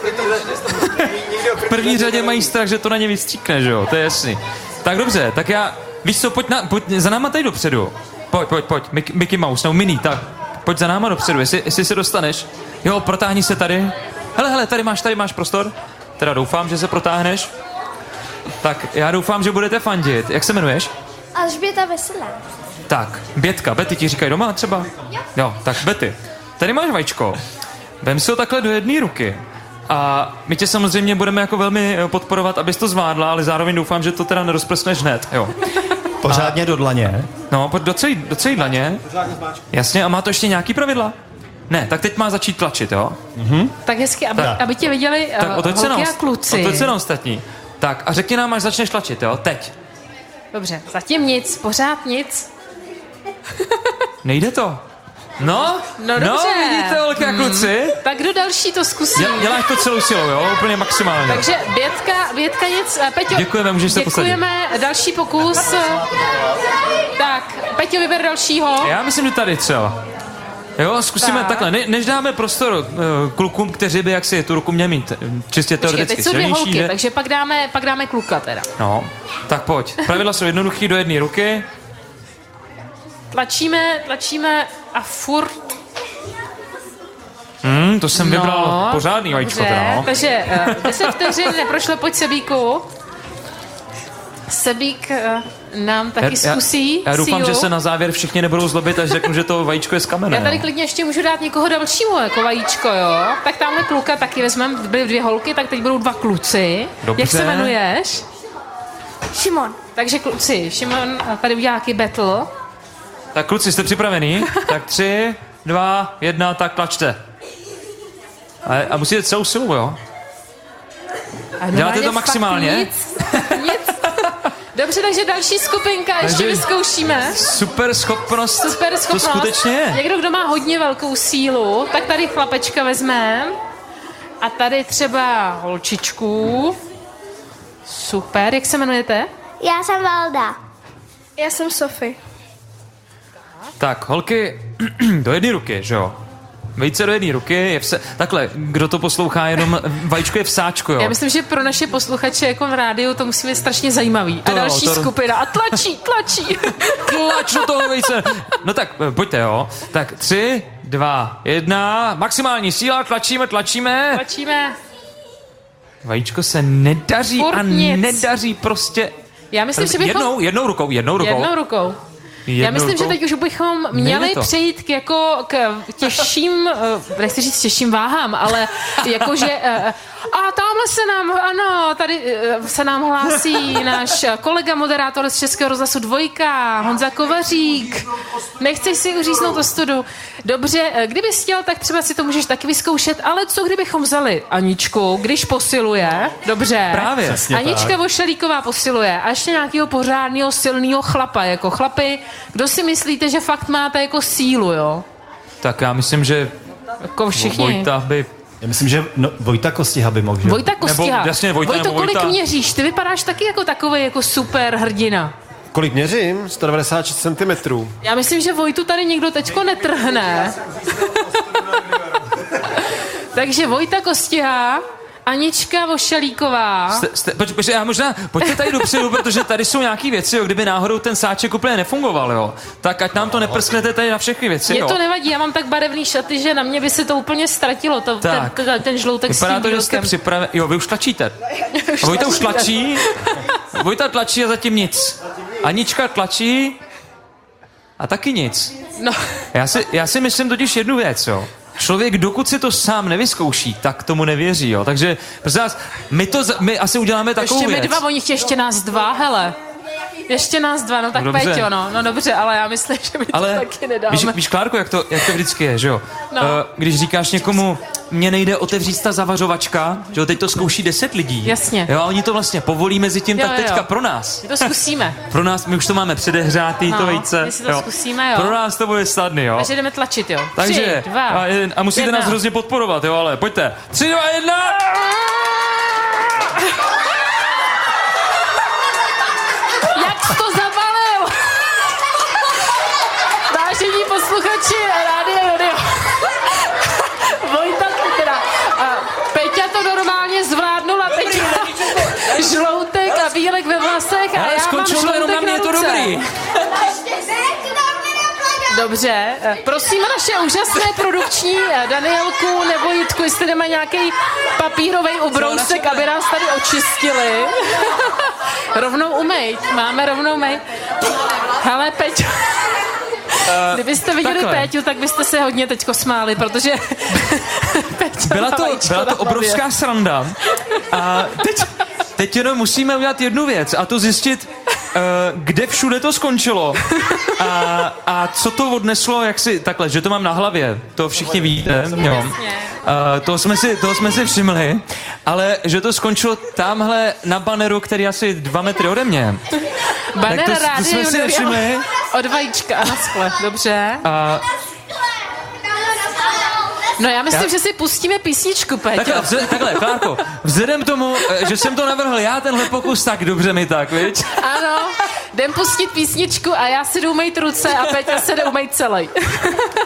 V první řadě mají strach, že to na ně vystříkne, že jo? To je jasný. Tak dobře, tak já... Víš co, pojď, na, pojď za náma tady dopředu. Pojď, pojď, pojď. Mickey, Mickey Mouse, nebo Minnie, tak. Pojď za náma dopředu, jestli, jestli se dostaneš. Jo, protáhni se tady. Hele, hele, tady máš, tady máš prostor. Teda doufám, že se protáhneš. Tak, já doufám, že budete fandit. Jak se jmenuješ? Alžběta Veselá. Tak, Bětka. Betty ti říkají doma třeba? Jo. Jo, tak Betty. Tady máš vajíčko. Vem si ho takhle do jedné ruky. A my tě samozřejmě budeme jako velmi podporovat, abys to zvládla, ale zároveň doufám, že to teda nerozprskneš hned, jo. Pořádně a, do dlaně. No, do celé do celý dlaně. Jasně, a má to ještě nějaký pravidla? Ne, tak teď má začít tlačit, jo? Mhm. Tak hezky, aby, aby tě viděli uh, holky a kluci. Otoč se na ostatní. Tak a řekni nám, až začneš tlačit, jo? Teď. Dobře, zatím nic, pořád nic. Nejde to. No, no, dobře. No, vidíte, holky a kluci. Hmm. Tak kdo další to zkusí? Děl, děláš to celou silou, jo? Úplně maximálně. Takže Bětka, Bětka nic. Peťo, děkujeme, můžeš se posadit. Děkujeme, další pokus. Tak, Peťo, vyber dalšího. Já myslím, že tady třeba. Jo, zkusíme tak. takhle. Ne, než dáme prostor uh, klukům, kteří by jaksi tu ruku měli mít čistě teoreticky silnější. Teď jsou dvě holky, že? takže pak dáme, pak dáme kluka teda. No, tak pojď. Pravidla jsou jednoduchý do jedné ruky. Tlačíme, tlačíme a furt. Hmm, to jsem No, vybral pořádný vajíčko teda, no. Takže uh, deset vteřin neprošlo, pojď Sebíku. Sebík uh, nám taky já, zkusí Já, já doufám, sílu. že se na závěr všichni nebudou zlobit, až řeknu, že to vajíčko je z kamene. Já tady jo. klidně ještě můžu dát někoho dalšímu jako vajíčko, jo? Tak tamhle kluka taky vezmeme, byly dvě holky, tak teď budou dva kluci. Dobře. Jak se jmenuješ? Šimon. Takže kluci, Šimon tady udělá nějaký battle. Tak kluci, jste připravení? Tak tři, dva, jedna, tak tlačte. A, a musíte celou silu, jo? A Děláte to maximálně? Nic, nic. Dobře, takže další skupinka, ještě Takže vyzkoušíme. Super schopnost. Super schopnost. To skutečně je. Někdo, kdo má hodně velkou sílu, tak tady chlapečka vezmeme. A tady třeba holčičku. Super, jak se jmenujete? Já jsem Valda. Já jsem Sofie. Tak, holky, do jedné ruky, že jo? Vejce do jedné ruky, je vse... Takhle, kdo to poslouchá, jenom vajíčko je v sáčku, jo? Já myslím, že pro naše posluchače jako v rádiu to musí být strašně zajímavý. To a další jo, to... skupina a tlačí, tlačí. Tlač do toho vejce. No tak, pojďte, jo. Tak tři, dva, jedna, maximální síla, tlačíme, tlačíme. Tlačíme. Vajíčko se nedaří Furt a nic. nedaří prostě. Já myslím, že bychom... Jednou, jednou rukou, jednou rukou. Jednou rukou. Jednou Já myslím, rukou. že teď už bychom měli to. přejít k, jako, k těžším, eh, nechci říct těžším váhám, ale jakože eh, a tamhle se nám, ano, tady eh, se nám hlásí náš kolega moderátor z Českého rozhlasu Dvojka, Honza Kovařík. Nechceš si uříznout ostudu. Dobře, eh, kdybys chtěl, tak třeba si to můžeš taky vyzkoušet, ale co kdybychom vzali Aničku, když posiluje, dobře. Právě. Přesně Anička tak. Vošelíková posiluje a ještě nějakého pořádného silného chlapa, jako chlapy, kdo si myslíte, že fakt máte jako sílu, jo? Tak já myslím, že Jako všichni. Vojta by... Já myslím, že no, Vojta Kostiha by mohl, že? Vojta Kostiha. Nebo, jasně, Vojta Vojto, nebo kolik Vojta. měříš? Ty vypadáš taky jako takový jako super hrdina. Kolik měřím? sto devadesát šest centimetrů. Já myslím, že Vojtu tady někdo teďko netrhne. Takže Vojta Kostiha, Anička Vošelíková. Jste, jste, poč, poč, já možná, pojďte tady dopředu, protože tady jsou nějaký věci, jo, kdyby náhodou ten sáček úplně nefungoval, jo, tak ať nám to neprsknete tady na všechny věci, Mě jo. to nevadí, já mám tak barevný šaty, že na mě by se to úplně ztratilo, to, ten, Tak. ten, ten žloutek s Vypadá tím to, že jste bílkem. připraveni. Jo, vy už tlačíte. A Vojta už tlačí. Vojta tlačí a zatím nic. Anička tlačí a taky nic. No. Já si, já si myslím totiž jednu věc, jo. Člověk, dokud si to sám nevyzkouší, tak tomu nevěří, jo. Takže, prosím vás, my, to, za- my asi uděláme takovou Ještě my věc. dva, oni ještě nás dva, hele. Ještě nás dva, no tak No dobře. Péťo, no. No dobře, ale já myslím, že my to Ale taky nedáme. víš, víš, Klárko, jak to, jak to vždycky je, že jo? No. Uh, když říkáš někomu, mně nejde otevřít ta zavařovačka, že jo, teď to zkouší deset lidí. Jasně. Jo, a oni to vlastně povolí mezi tím, Jo, tak jo, teďka jo. pro nás. My to zkusíme. Pro nás, my už to máme předehřátý, No, to vejce. my si to zkusíme, jo. Pro nás to bude snadný, jo. Takže jdeme tlačit, jo. Takže, Tři, dva, a, jeden, a musíte jedna. nás hrozně podporovat, jo, ale pojďte. Tři, dva, jedna! Jak jsi to zabalil? Vážení posluchači, rádio, radio. Vojta, teda, a Peťa to normálně zvládnula, teď žloutek a bílek ve vlasech a Ale já mám skončilo to jenom žloutek na mě, je to ruce. dobrý. Dobře, prosím naše úžasné produkční Danielku nebo Jitku, jestli jdeme nějaký papírový ubrousek, aby nás tady očistili. Rovnou umejt, máme rovnou umejt. Hele, Peťo, kdybyste viděli takhle. Péťu, tak byste se hodně teďko smáli, protože Péťa Byla má to, vajíčko byla to na hlavě. obrovská sranda. A teď, teď jenom musíme udělat jednu věc a to zjistit, uh, kde všude to skončilo a, a co to odneslo, jak si, takhle, že to mám na hlavě, to všichni víte, jo. Uh, toho, jsme si, toho jsme si všimli, ale že to skončilo tamhle na baneru, který je asi dva metry ode mě. Banner Tak to- to rádio jsme si Junior nevšimli. od vajíčka a na skle, dobře. A No já myslím, Já- že si pustíme písničku, Péťo. takhle, vze, takhle, Klárko, vzhledem tomu, eh, že jsem to navrhl já, tenhle pokus, tak dobře mi tak, viď? Ano, jdem pustit písničku a já si jdu umýt ruce a Péťa se jde umýt celý.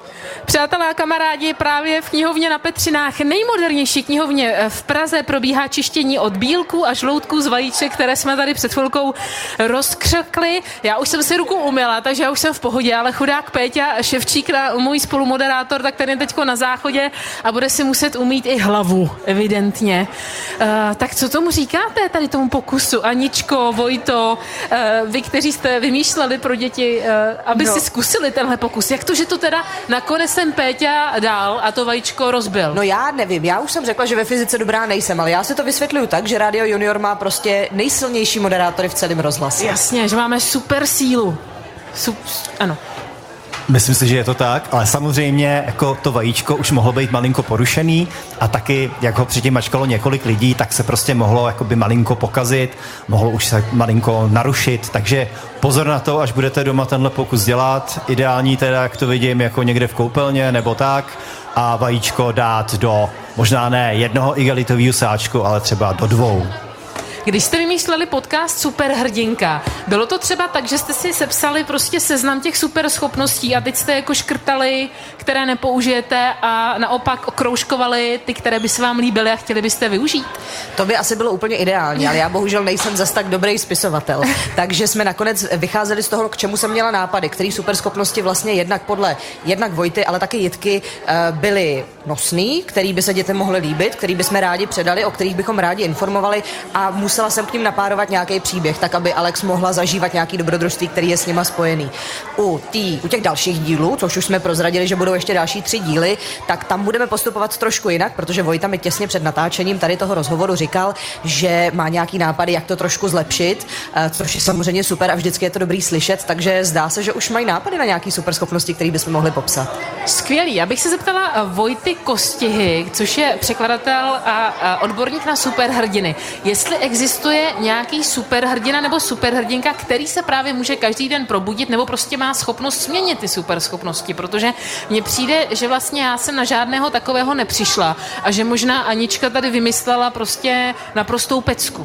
Přátelé a kamarádi, právě v knihovně na Petřinách, nejmodernější knihovně v Praze, probíhá čištění od bílků a žloutků z vajíček, které jsme tady před chvilkou rozkřakli. Já už jsem si ruku umyla, takže já už jsem v pohodě, ale chudák Péťa Ševčík, můj spolumoderátor, tak ten je teďko na záchodě a bude si muset umýt i hlavu, evidentně. Uh, tak co tomu říkáte, tady tomu pokusu? Aničko, Vojto, uh, vy, kteří jste vymýšleli pro děti, uh, aby no. si zkusili tenhle pokus. Jak to, že to teda nakonec ten Péťa dal a to vajíčko rozbil? No já nevím, já už jsem řekla, že ve fyzice dobrá nejsem, ale já si to vysvětluju tak, že Radio Junior má prostě nejsilnější moderátory v celém rozhlase. Jasně, že máme super sílu. Sup, ano. Myslím si, že je to tak, ale samozřejmě jako to vajíčko už mohlo být malinko porušený a taky, jak ho předtím mačkalo několik lidí, tak se prostě mohlo jakoby malinko pokazit, mohlo už se malinko narušit, takže pozor na to, až budete doma tenhle pokus dělat, ideální teda, jak to vidím, jako někde v koupelně nebo tak, a vajíčko dát do možná ne jednoho igelitového sáčku, ale třeba do dvou. Když jste vymýšleli podcast Superhrdinka, bylo to třeba tak, že jste si sepsali prostě seznam těch super schopností a teď jste jako škrtali, které nepoužijete a naopak okroužkovali ty, které by se vám líbily a chtěli byste využít? To by asi bylo úplně ideální, ale já bohužel nejsem zas tak dobrý spisovatel. Takže jsme nakonec vycházeli z toho, k čemu jsem měla nápady, který super schopnosti vlastně jednak podle jednak Vojty, ale taky Jitky byly nosný, který by se dětem mohly líbit, který bychom rádi předali, o kterých bychom rádi informovali a musela jsem k ním napárovat nějaký příběh, tak aby Alex mohla zažívat nějaký dobrodružství, který je s nima spojený. U, tý, u těch dalších dílů, což už jsme prozradili, že budou ještě další tři díly, tak tam budeme postupovat trošku jinak, protože Vojta mi těsně před natáčením tady toho rozhovoru říkal, že má nějaký nápady, jak to trošku zlepšit, což je samozřejmě super a vždycky je to dobrý slyšet, takže zdá se, že už mají nápady na nějaký super schopnosti, které bychom mohli popsat. Skvělý. Já bych se zeptala Vojty Kostihy, což je překladatel a odborník na superhrdiny. Jestli existuje nějaký superhrdina nebo superhrdinka, který se právě může každý den probudit nebo prostě má schopnost změnit ty superschopnosti, protože mně přijde, že vlastně já jsem na žádného takového nepřišla a že možná Anička tady vymyslela prostě naprostou pecku.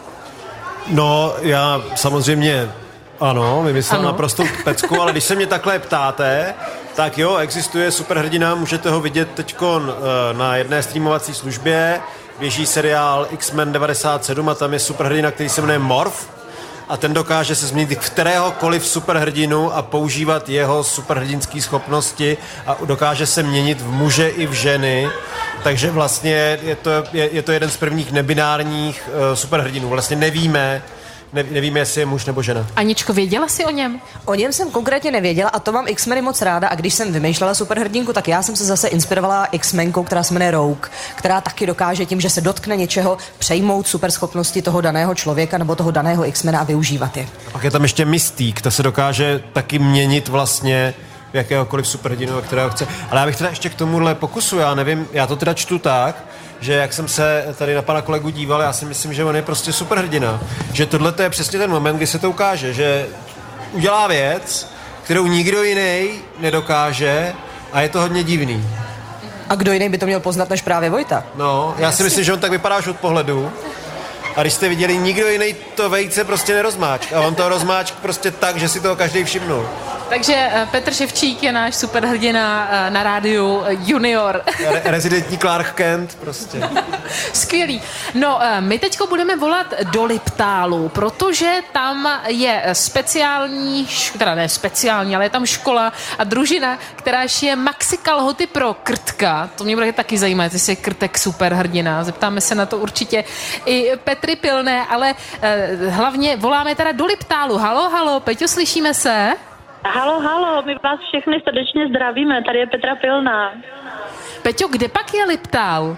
No, já samozřejmě ano, vymyslel naprostou pecku, ale když se mě takhle ptáte, tak jo, existuje superhrdina, můžete ho vidět teďkon na jedné streamovací službě, běží seriál X-Men devadesát sedm a tam je superhrdina, který se jmenuje Morph a ten dokáže se změnit v kteréhokoliv superhrdinu a používat jeho superhrdinské schopnosti a dokáže se měnit v muže i v ženy, takže vlastně je to, je, je to jeden z prvních nebinárních uh, superhrdinů. Vlastně nevíme, Ne, nevíme, jestli je muž nebo žena. Aničko, věděla jsi o něm? O něm jsem konkrétně nevěděla a to mám X-meny moc ráda a když jsem vymýšlela superhrdinku, tak já jsem se zase inspirovala X-menkou, která se jmenuje Rogue, která taky dokáže tím, že se dotkne něčeho, přejmout superschopnosti toho daného člověka nebo toho daného X-mena a využívat je. A pak je tam ještě Mystique, ta se dokáže taky měnit vlastně v jakéhokoliv superhrdinu, kterého chce. Ale já bych teda ještě k tomuhle pokusu, já nevím, já to teda čtu tak, že jak jsem se tady na pana kolegu díval, já si myslím, že on je prostě superhrdina. Že tohle je přesně ten moment, kdy se to ukáže, že udělá věc, kterou nikdo jiný nedokáže a je to hodně divný. A kdo jiný by to měl poznat než právě Vojta? No, já si myslím, že on tak vypadá už od pohledu. A když jste viděli, nikdo jiný to vejce prostě nerozmáčk. A on to rozmáčk prostě tak, že si toho každý všimnul. Takže Petr Ševčík je náš superhrdina na rádiu Junior. Re- rezidentní Clark Kent prostě. Skvělý. No, my teďko budeme volat do Liptálu, protože tam je speciální, teda ne speciální, ale je tam škola a družina, která šije maxi kalhoty pro krtka. To mě bude taky zajímat, jestli je krtek superhrdina. Zeptáme se na to určitě i Petry Pilné, ale eh, hlavně voláme teda do Liptálu. Halo, halo, Peťo, slyšíme se? Halo, halo, my vás všechny srdečně zdravíme, tady je Petra Pilná. Peťo, kde pak je Liptál?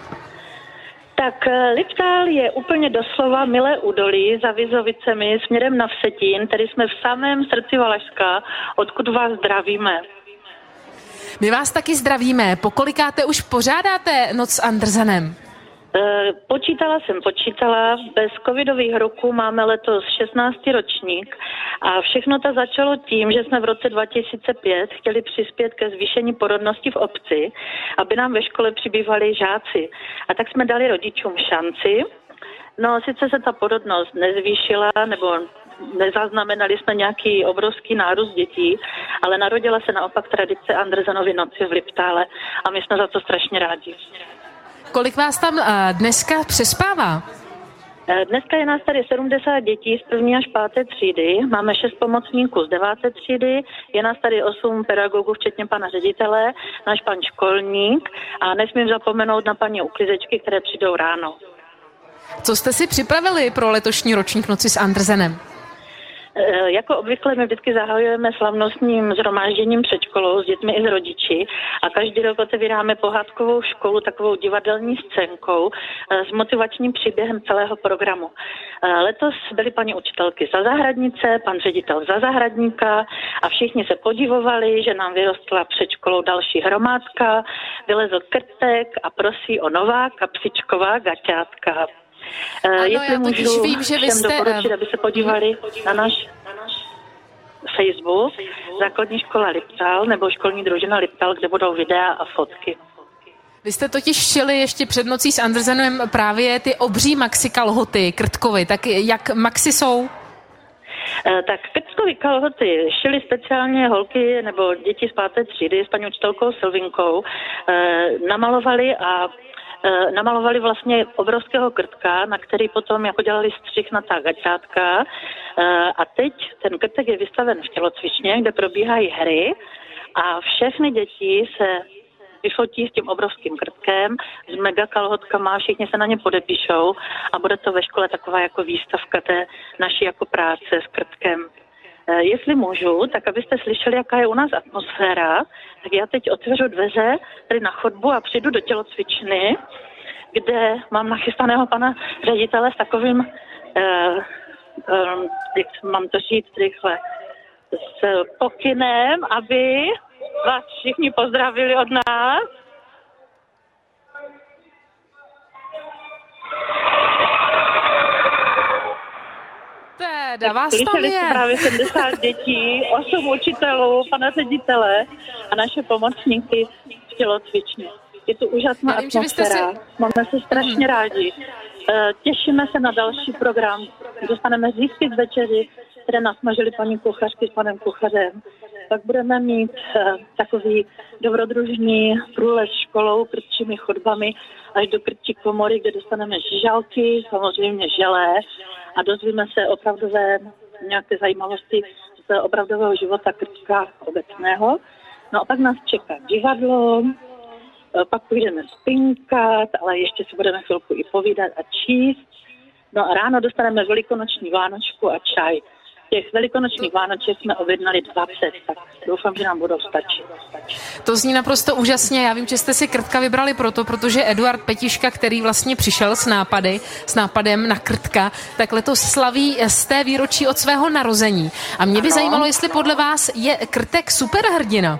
Tak Liptál je úplně doslova milé údolí za Vizovicemi směrem na Vsetín, tedy jsme v samém srdci Valašska, odkud vás zdravíme. My vás taky zdravíme. Pokolikáte už pořádáte noc s Andersenem? Počítala jsem, počítala. Bez covidových roků máme letos šestnáctý ročník a všechno to začalo tím, že jsme v roce dva tisíce pět chtěli přispět ke zvýšení porodnosti v obci, aby nám ve škole přibývali žáci. A tak jsme dali rodičům šanci. No, sice se ta porodnost nezvýšila, nebo nezaznamenali jsme nějaký obrovský nárůst dětí, ale narodila se naopak tradice Andersenovy noci v Liptále a my jsme za to strašně rádi. Kolik vás tam uh, dneska přespává? Dneska je nás tady sedmdesát dětí z první až páté třídy, máme šest pomocníků z deváté třídy, je nás tady osm pedagogů, včetně pana ředitele, náš pan školník a nesmím zapomenout na paní uklizečky, které přijdou ráno. Co jste si připravili pro letošní ročník Noci s Andersenem? E, jako obvykle my vždycky zahajujeme slavnostním shromážděním před školou s dětmi i s rodiči a každý rok otevíráme pohádkovou školu takovou divadelní scénkou e, s motivačním příběhem celého programu. E, letos byly paní učitelky za zahradnice, pan ředitel za zahradníka a všichni se podivovali, že nám vyrostla před školou další hromádka, vylezl krtek a prosí o nová kapsičková gaťátka. Ano, Jestli já totiž můžu vím, že vy jste... doporučit, aby se podívali na náš, na náš Facebook, Základní škola Liptal nebo školní družina Liptal, kde budou videa a fotky. Vy jste totiž šili ještě před Nocí s Andersenem právě ty obří maxi kalhoty, krtkovy, tak jak maxi jsou? Tak krtkovy kalhoty šily speciálně holky nebo děti z páté třídy s paní učitelkou Silvinkou, namalovali a namalovali vlastně obrovského krtka, na který potom jako dělali střih na ta gaťátka a teď ten krtek je vystaven v tělocvičně, kde probíhají hry a všechny děti se vyfotí s tím obrovským krtkem, s mega kalhotkama, všichni se na ně podepíšou a bude to ve škole taková jako výstavka té naší jako práce s krtkem. Jestli můžu, tak abyste slyšeli, jaká je u nás atmosféra, tak já teď otevřu dveře tady na chodbu a přijdu do tělocvičny, kde mám nachystaného pana ředitele s takovým, uh, um, jak mám to říct rychle, s pokynem, aby vás všichni pozdravili od nás. Teda, vás tam je. Právě sedmdesát dětí, osm učitelů, pana ředitele a naše pomocníky v tělocvičně. Je to úžasná vím, atmosféra. Si... Máme se strašně hmm. rádi. Těšíme se na další program. Dostaneme získy z večeři, které nasmažili paní kuchařky s panem kuchařem. Pak budeme mít takový dobrodružný průlet školou, krtčími chodbami až do krtčí komory, kde dostaneme žížalky, samozřejmě želé a dozvíme se opravdové nějaké zajímavosti z opravdového života krtka obecného. No a pak nás čeká divadlo, pak půjdeme spinkat, ale ještě si budeme chvilku i povídat a číst. No a ráno dostaneme velikonoční vánočku a čaj. Těch velikonočních vánoček jsme objednali dvacet, tak doufám, že nám budou stačit. To zní naprosto úžasně. Já vím, že jste si krtka vybrali proto, protože Eduard Petiška, který vlastně přišel s nápady, s nápadem na krtka, tak letos slaví z té výročí od svého narození. A mě by ano. zajímalo, jestli podle vás je krtek superhrdina.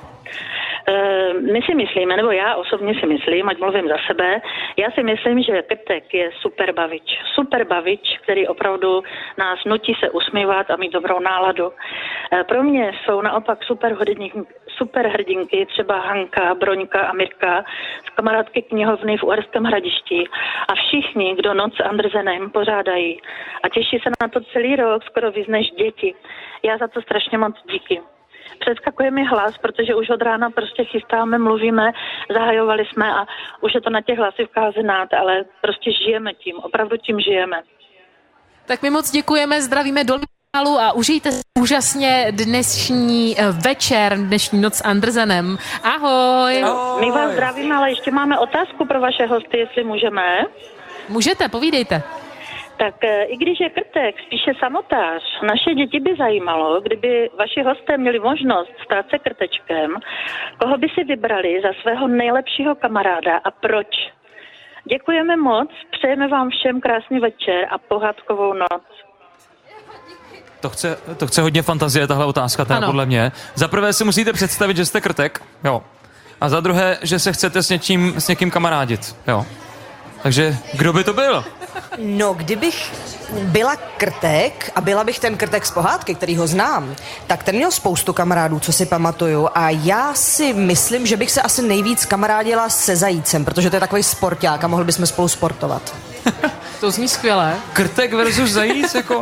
My si myslíme, nebo já osobně si myslím, ať mluvím za sebe, já si myslím, že krtek je super bavič. Super bavič, který opravdu nás nutí se usmívat a mít dobrou náladu. Pro mě jsou naopak super, super hrdinky, třeba Hanka, Broňka a Mirka z kamarádky knihovny v Uherském Hradišti a všichni, kdo Noc s Andersenem pořádají a těší se na to celý rok, skoro víc než děti. Já za to strašně moc díky. Přeskakuje mi hlas, protože už od rána prostě chystáme, mluvíme, zahajovali jsme a už je to na těch hlasivkách znát, ale prostě žijeme tím, opravdu tím žijeme. Tak my moc děkujeme, zdravíme do Liptalu a užijte úžasně dnešní večer, dnešní Noc s Andersenem. Ahoj! No, my vás zdravíme, ale ještě máme otázku pro vaše hosty, jestli můžeme. Můžete, povídejte. Tak i když je krtek spíše samotář, naše děti by zajímalo, kdyby vaši hosté měli možnost stát se krtečkem, koho by si vybrali za svého nejlepšího kamaráda a proč? Děkujeme moc, přejeme vám všem krásný večer a pohádkovou noc. To chce, to chce hodně fantazie, tahle otázka, teda podle mě. Za prvé si musíte představit, že jste krtek, jo. A za druhé, že se chcete s někým, s někým kamarádit, jo. Takže kdo by to byl? No, kdybych byla krtek a byla bych ten krtek z pohádky, který ho znám, tak ten měl spoustu kamarádů, co si pamatuju, a já si myslím, že bych se asi nejvíc kamarádila se Zajícem, protože to je takový sporták a mohli bychom spolu sportovat. To zní skvěle. Krtek versus Zajíc, jako...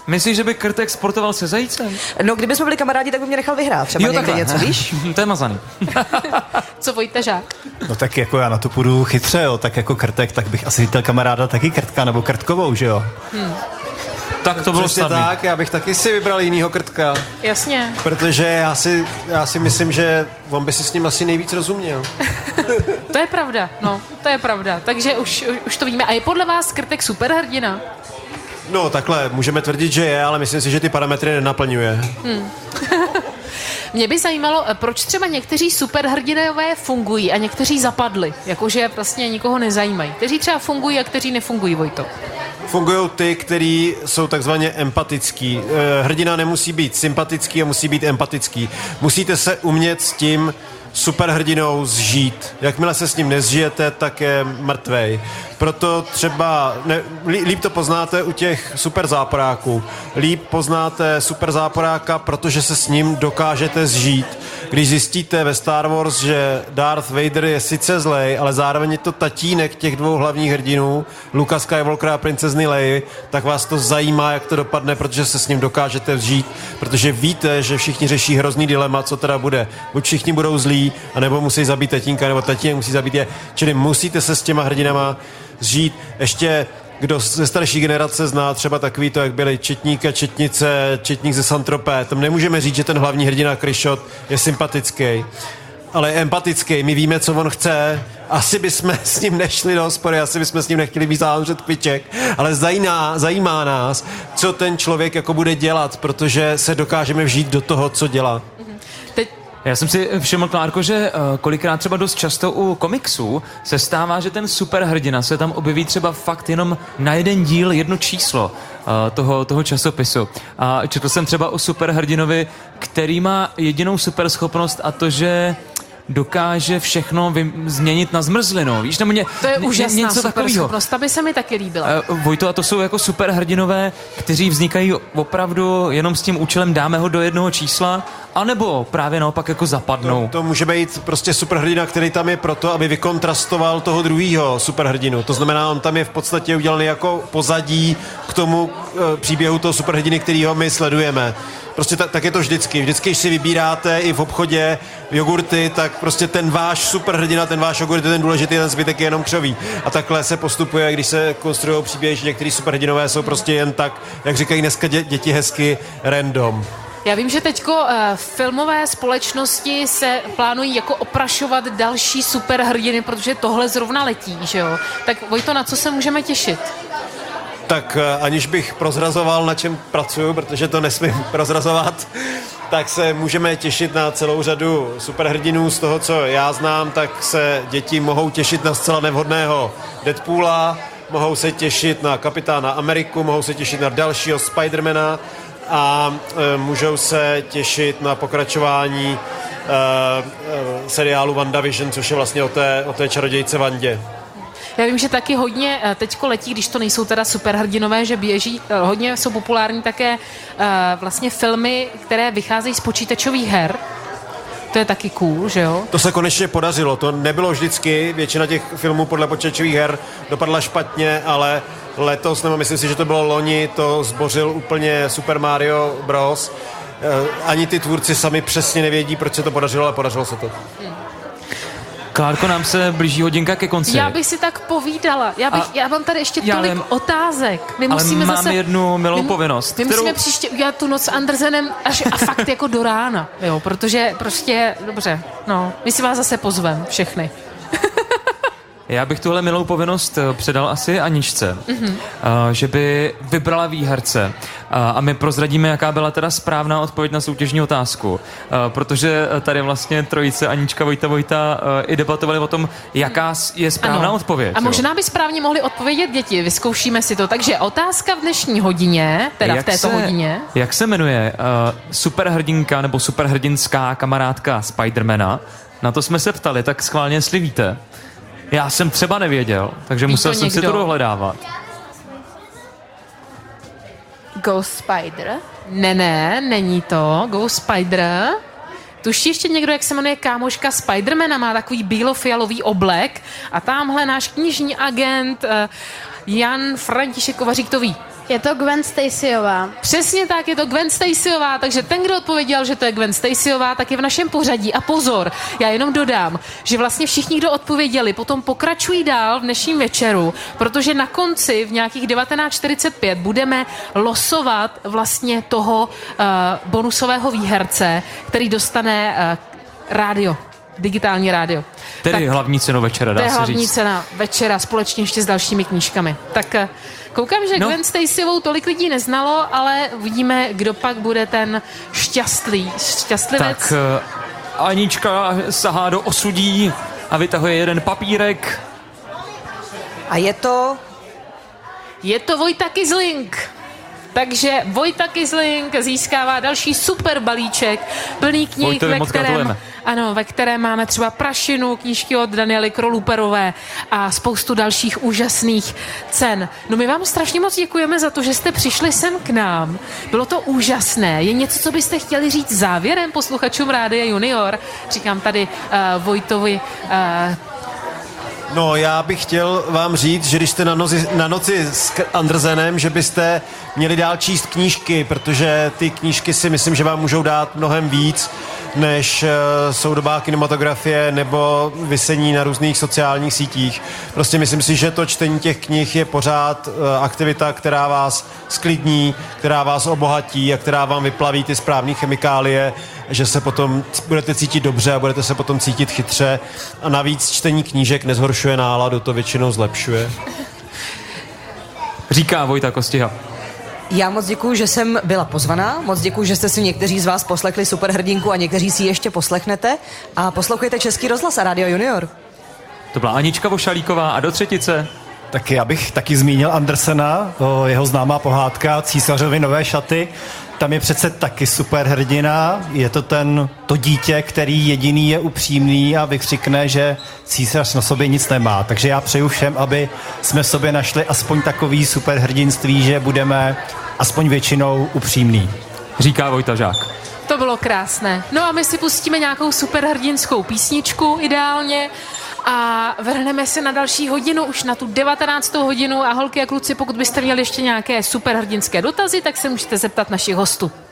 Myslíš, že by Krtek sportoval se zajícem? No, kdyby jsme byli kamarádi, tak by mě nechal vyhrát. Třeba jo, někde takhle. Něco, víš? To je mazaný. Co Vojta Žák? No tak jako já na to půjdu chytře, jo. Tak jako Krtek, tak bych asi chtěl kamaráda taky Krtka nebo Krtkovou, že jo? Hmm. Tak to bylo snadný. Tak, já bych taky si vybral jinýho Krtka. Jasně. Protože já si, já si myslím, že on by si s ním asi nejvíc rozuměl. To je pravda, no, to je pravda. Takže už, už to víme. A je podle vás Krtek superhrdina? No takhle, můžeme tvrdit, že je, ale myslím si, že ty parametry nenaplňuje. Hmm. Mě by zajímalo, proč třeba někteří superhrdinové fungují a někteří zapadli, jakože vlastně nikoho nezajímají. Kteří třeba fungují a kteří nefungují, Vojto? Fungují ty, kteří jsou takzvaně empatický. Hrdina nemusí být sympatický a musí být empatický. Musíte se umět s tím superhrdinou zžít. Jakmile se s ním nezžijete, tak je mrtvej. Proto třeba, ne, líp to poznáte u těch superzáporáků. Líp poznáte superzáporáka, protože se s ním dokážete zžít. Když zjistíte ve Star Wars, že Darth Vader je sice zlej, ale zároveň je to tatínek těch dvou hlavních hrdinů, Luka Skywalkera a princezny Leia, tak vás to zajímá, jak to dopadne, protože se s ním dokážete zžít, protože víte, že všichni řeší hrozný dilema, co teda bude. Buď všichni budou zlí, anebo musí zabít tatínka, nebo tatínek musí zabít je. Čili musíte se s těma hrdinama zžít. Ještě kdo ze starší generace zná třeba takový to, jak byli Četník a Četnice, Četník ze Saint-Tropez. Tam nemůžeme říct, že ten hlavní hrdina Kryšot je sympatický, ale je empatický. My víme, co on chce. Asi bychom s ním nešli do hospody, asi bychom s ním nechtěli být záležet kviček, ale zajímá, zajímá nás, co ten člověk jako bude dělat, protože se dokážeme vžít do toho, co dělá. Teď Já jsem si všiml, Klárko, že uh, kolikrát třeba dost často u komiksů se stává, že ten superhrdina se tam objeví třeba fakt jenom na jeden díl, jedno číslo uh, toho, toho časopisu. A četl jsem třeba o superhrdinovi, který má jedinou superschopnost a to, že dokáže všechno vy, změnit na zmrzlinu, víš? Nebo ně, to je ně, úžasná superschopnost, ta by se mi taky líbila. Uh, Vojto, a to jsou jako superhrdinové, kteří vznikají opravdu jenom s tím účelem dáme ho do jednoho čísla, anebo právě naopak jako zapadnou. To, to může být prostě superhrdina, který tam je proto, aby vykontrastoval toho druhýho superhrdinu. To znamená, on tam je v podstatě udělaný jako pozadí k tomu e, příběhu toho superhrdiny, kterýho my sledujeme. Prostě tak, tak je to vždycky. Vždycky, když si vybíráte i v obchodě jogurty, tak prostě ten váš superhrdina, ten váš jogurt je ten důležitý, ten zbytek je jenom křoví. A takhle se postupuje, když se konstruují příběhy, že některý superhrdinové jsou prostě jen tak, jak říkají dneska dě, děti hezky, random. Já vím, že teďko uh, filmové společnosti se plánují jako oprašovat další superhrdiny, protože tohle zrovna letí, že jo? Tak Vojto, na co se můžeme těšit? Tak uh, aniž bych prozrazoval, na čem pracuju, protože to nesmím prozrazovat, tak se můžeme těšit na celou řadu superhrdinů. Z toho, co já znám, tak se děti mohou těšit na zcela nevhodného Deadpoola, mohou se těšit na Kapitána Ameriku, mohou se těšit na dalšího Spidermana, a e, můžou se těšit na pokračování e, e, seriálu WandaVision, což je vlastně o té, o té čarodějce Vandě. Já vím, že taky hodně teďko letí, když to nejsou teda superhrdinové, že běží, hodně jsou populární také e, vlastně filmy, které vycházejí z počítačových her. To je taky cool, že jo? To se konečně podařilo, to nebylo vždycky, většina těch filmů podle počítačových her dopadla špatně, ale letos, nebo myslím si, že to bylo loni, to zbořil úplně Super Mario Bros. Ani ty tvůrci sami přesně nevědí, proč se to podařilo, ale podařilo se to. Hmm. Klárko, nám se blíží hodinka ke konci. Já bych si tak povídala. Já, bych, já mám tady ještě tolik ale, otázek. My ale musíme mám zase, jednu milou my, povinnost. My kterou... musíme příště udělat tu noc s Andersenem až a fakt jako do rána. Jo, protože prostě, dobře, no, my si vás zase pozvem všechny. Já bych tuhle milou povinnost předal asi Aničce, mm-hmm. že by vybrala výherce a my prozradíme, jaká byla teda správná odpověď na soutěžní otázku, protože tady vlastně trojice Anička, Vojta, Vojta i debatovali o tom, jaká je správná ano. odpověď. A možná by správně mohli odpovědět děti, vyzkoušíme si to. Takže otázka v dnešní hodině, teda jak v této se, hodině. Jak se jmenuje uh, superhrdinka nebo superhrdinská kamarádka Spidermana? Na to jsme se ptali, tak schválně, jestli víte. Já jsem třeba nevěděl, takže Ví musel jsem si to dohledávat. Ghost Spider? Ne, ne, není to. Ghost Spider. Tuší ještě někdo, jak se jmenuje kámoška Spidermana, má takový bílo-fialový oblek a tamhle náš knižní agent uh, Jan František Kovařík to ví. Je to Gwen Stacyová. Přesně tak, je to Gwen Stacyová, takže ten, kdo odpověděl, že to je Gwen Stacyová, tak je v našem pořadí. A pozor, já jenom dodám, že vlastně všichni, kdo odpověděli, potom pokračují dál v dnešním večeru, protože na konci v nějakých devatenáct čtyřicet pět budeme losovat vlastně toho uh, bonusového výherce, který dostane uh, rádio. Digitální rádio. Tedy tak, hlavní cenu večera, dá se říct. To je hlavní cena večera, společně ještě s dalšími knížkami. Tak koukám, že no. Gwen Stacyovou tolik lidí neznalo, ale uvidíme, kdo pak bude ten šťastlý, šťastlivec. Tak Anička sahá do osudí a vytahuje jeden papírek. A je to... Je to Vojta Kyzling. Takže Vojta Kyzling získává další super balíček plný knih, ve kterém, ano, ve kterém máme třeba Prašinu, knížky od Daniely Kroluperové a spoustu dalších úžasných cen. No my vám strašně moc děkujeme za to, že jste přišli sem k nám. Bylo to úžasné. Je něco, co byste chtěli říct závěrem posluchačům Rádia Junior? Říkám tady uh, Vojtovi... Uh, No, já bych chtěl vám říct, že když jste na, nozi, na noci s Andersenem, že byste měli dál číst knížky, protože ty knížky si myslím, že vám můžou dát mnohem víc, než uh, soudobá kinematografie nebo visení na různých sociálních sítích. Prostě myslím si, že to čtení těch knih je pořád uh, aktivita, která vás sklidní, která vás obohatí a která vám vyplaví ty správné chemikálie, že se potom budete cítit dobře a budete se potom cítit chytře. A navíc čtení knížek nezhoršuje náladu, to většinou zlepšuje. Říká Vojta Kostiha. Já moc děkuju, že jsem byla pozvaná, moc děkuju, že jste si někteří z vás poslechli Superhrdinku a někteří si ji ještě poslechnete a poslouchejte Český rozhlas a Rádio Junior. To byla Anička Vošalíková a do třetice. Tak já bych taky zmínil Andersena, jeho známá pohádka Císařovi nové šaty. Tam je přece taky superhrdina, je to ten, to dítě, který jediný je upřímný a vykřikne, že císař na sobě nic nemá. Takže já přeju všem, aby jsme v sobě našli aspoň takový superhrdinství, že budeme aspoň většinou upřímný. Říká Vojta Žák. To bylo krásné. No a my si pustíme nějakou superhrdinskou písničku ideálně a vrhneme se na další hodinu, už na tu devatenáctou hodinu a holky a kluci, pokud byste měli ještě nějaké superhrdinské dotazy, tak se můžete zeptat našich hostů.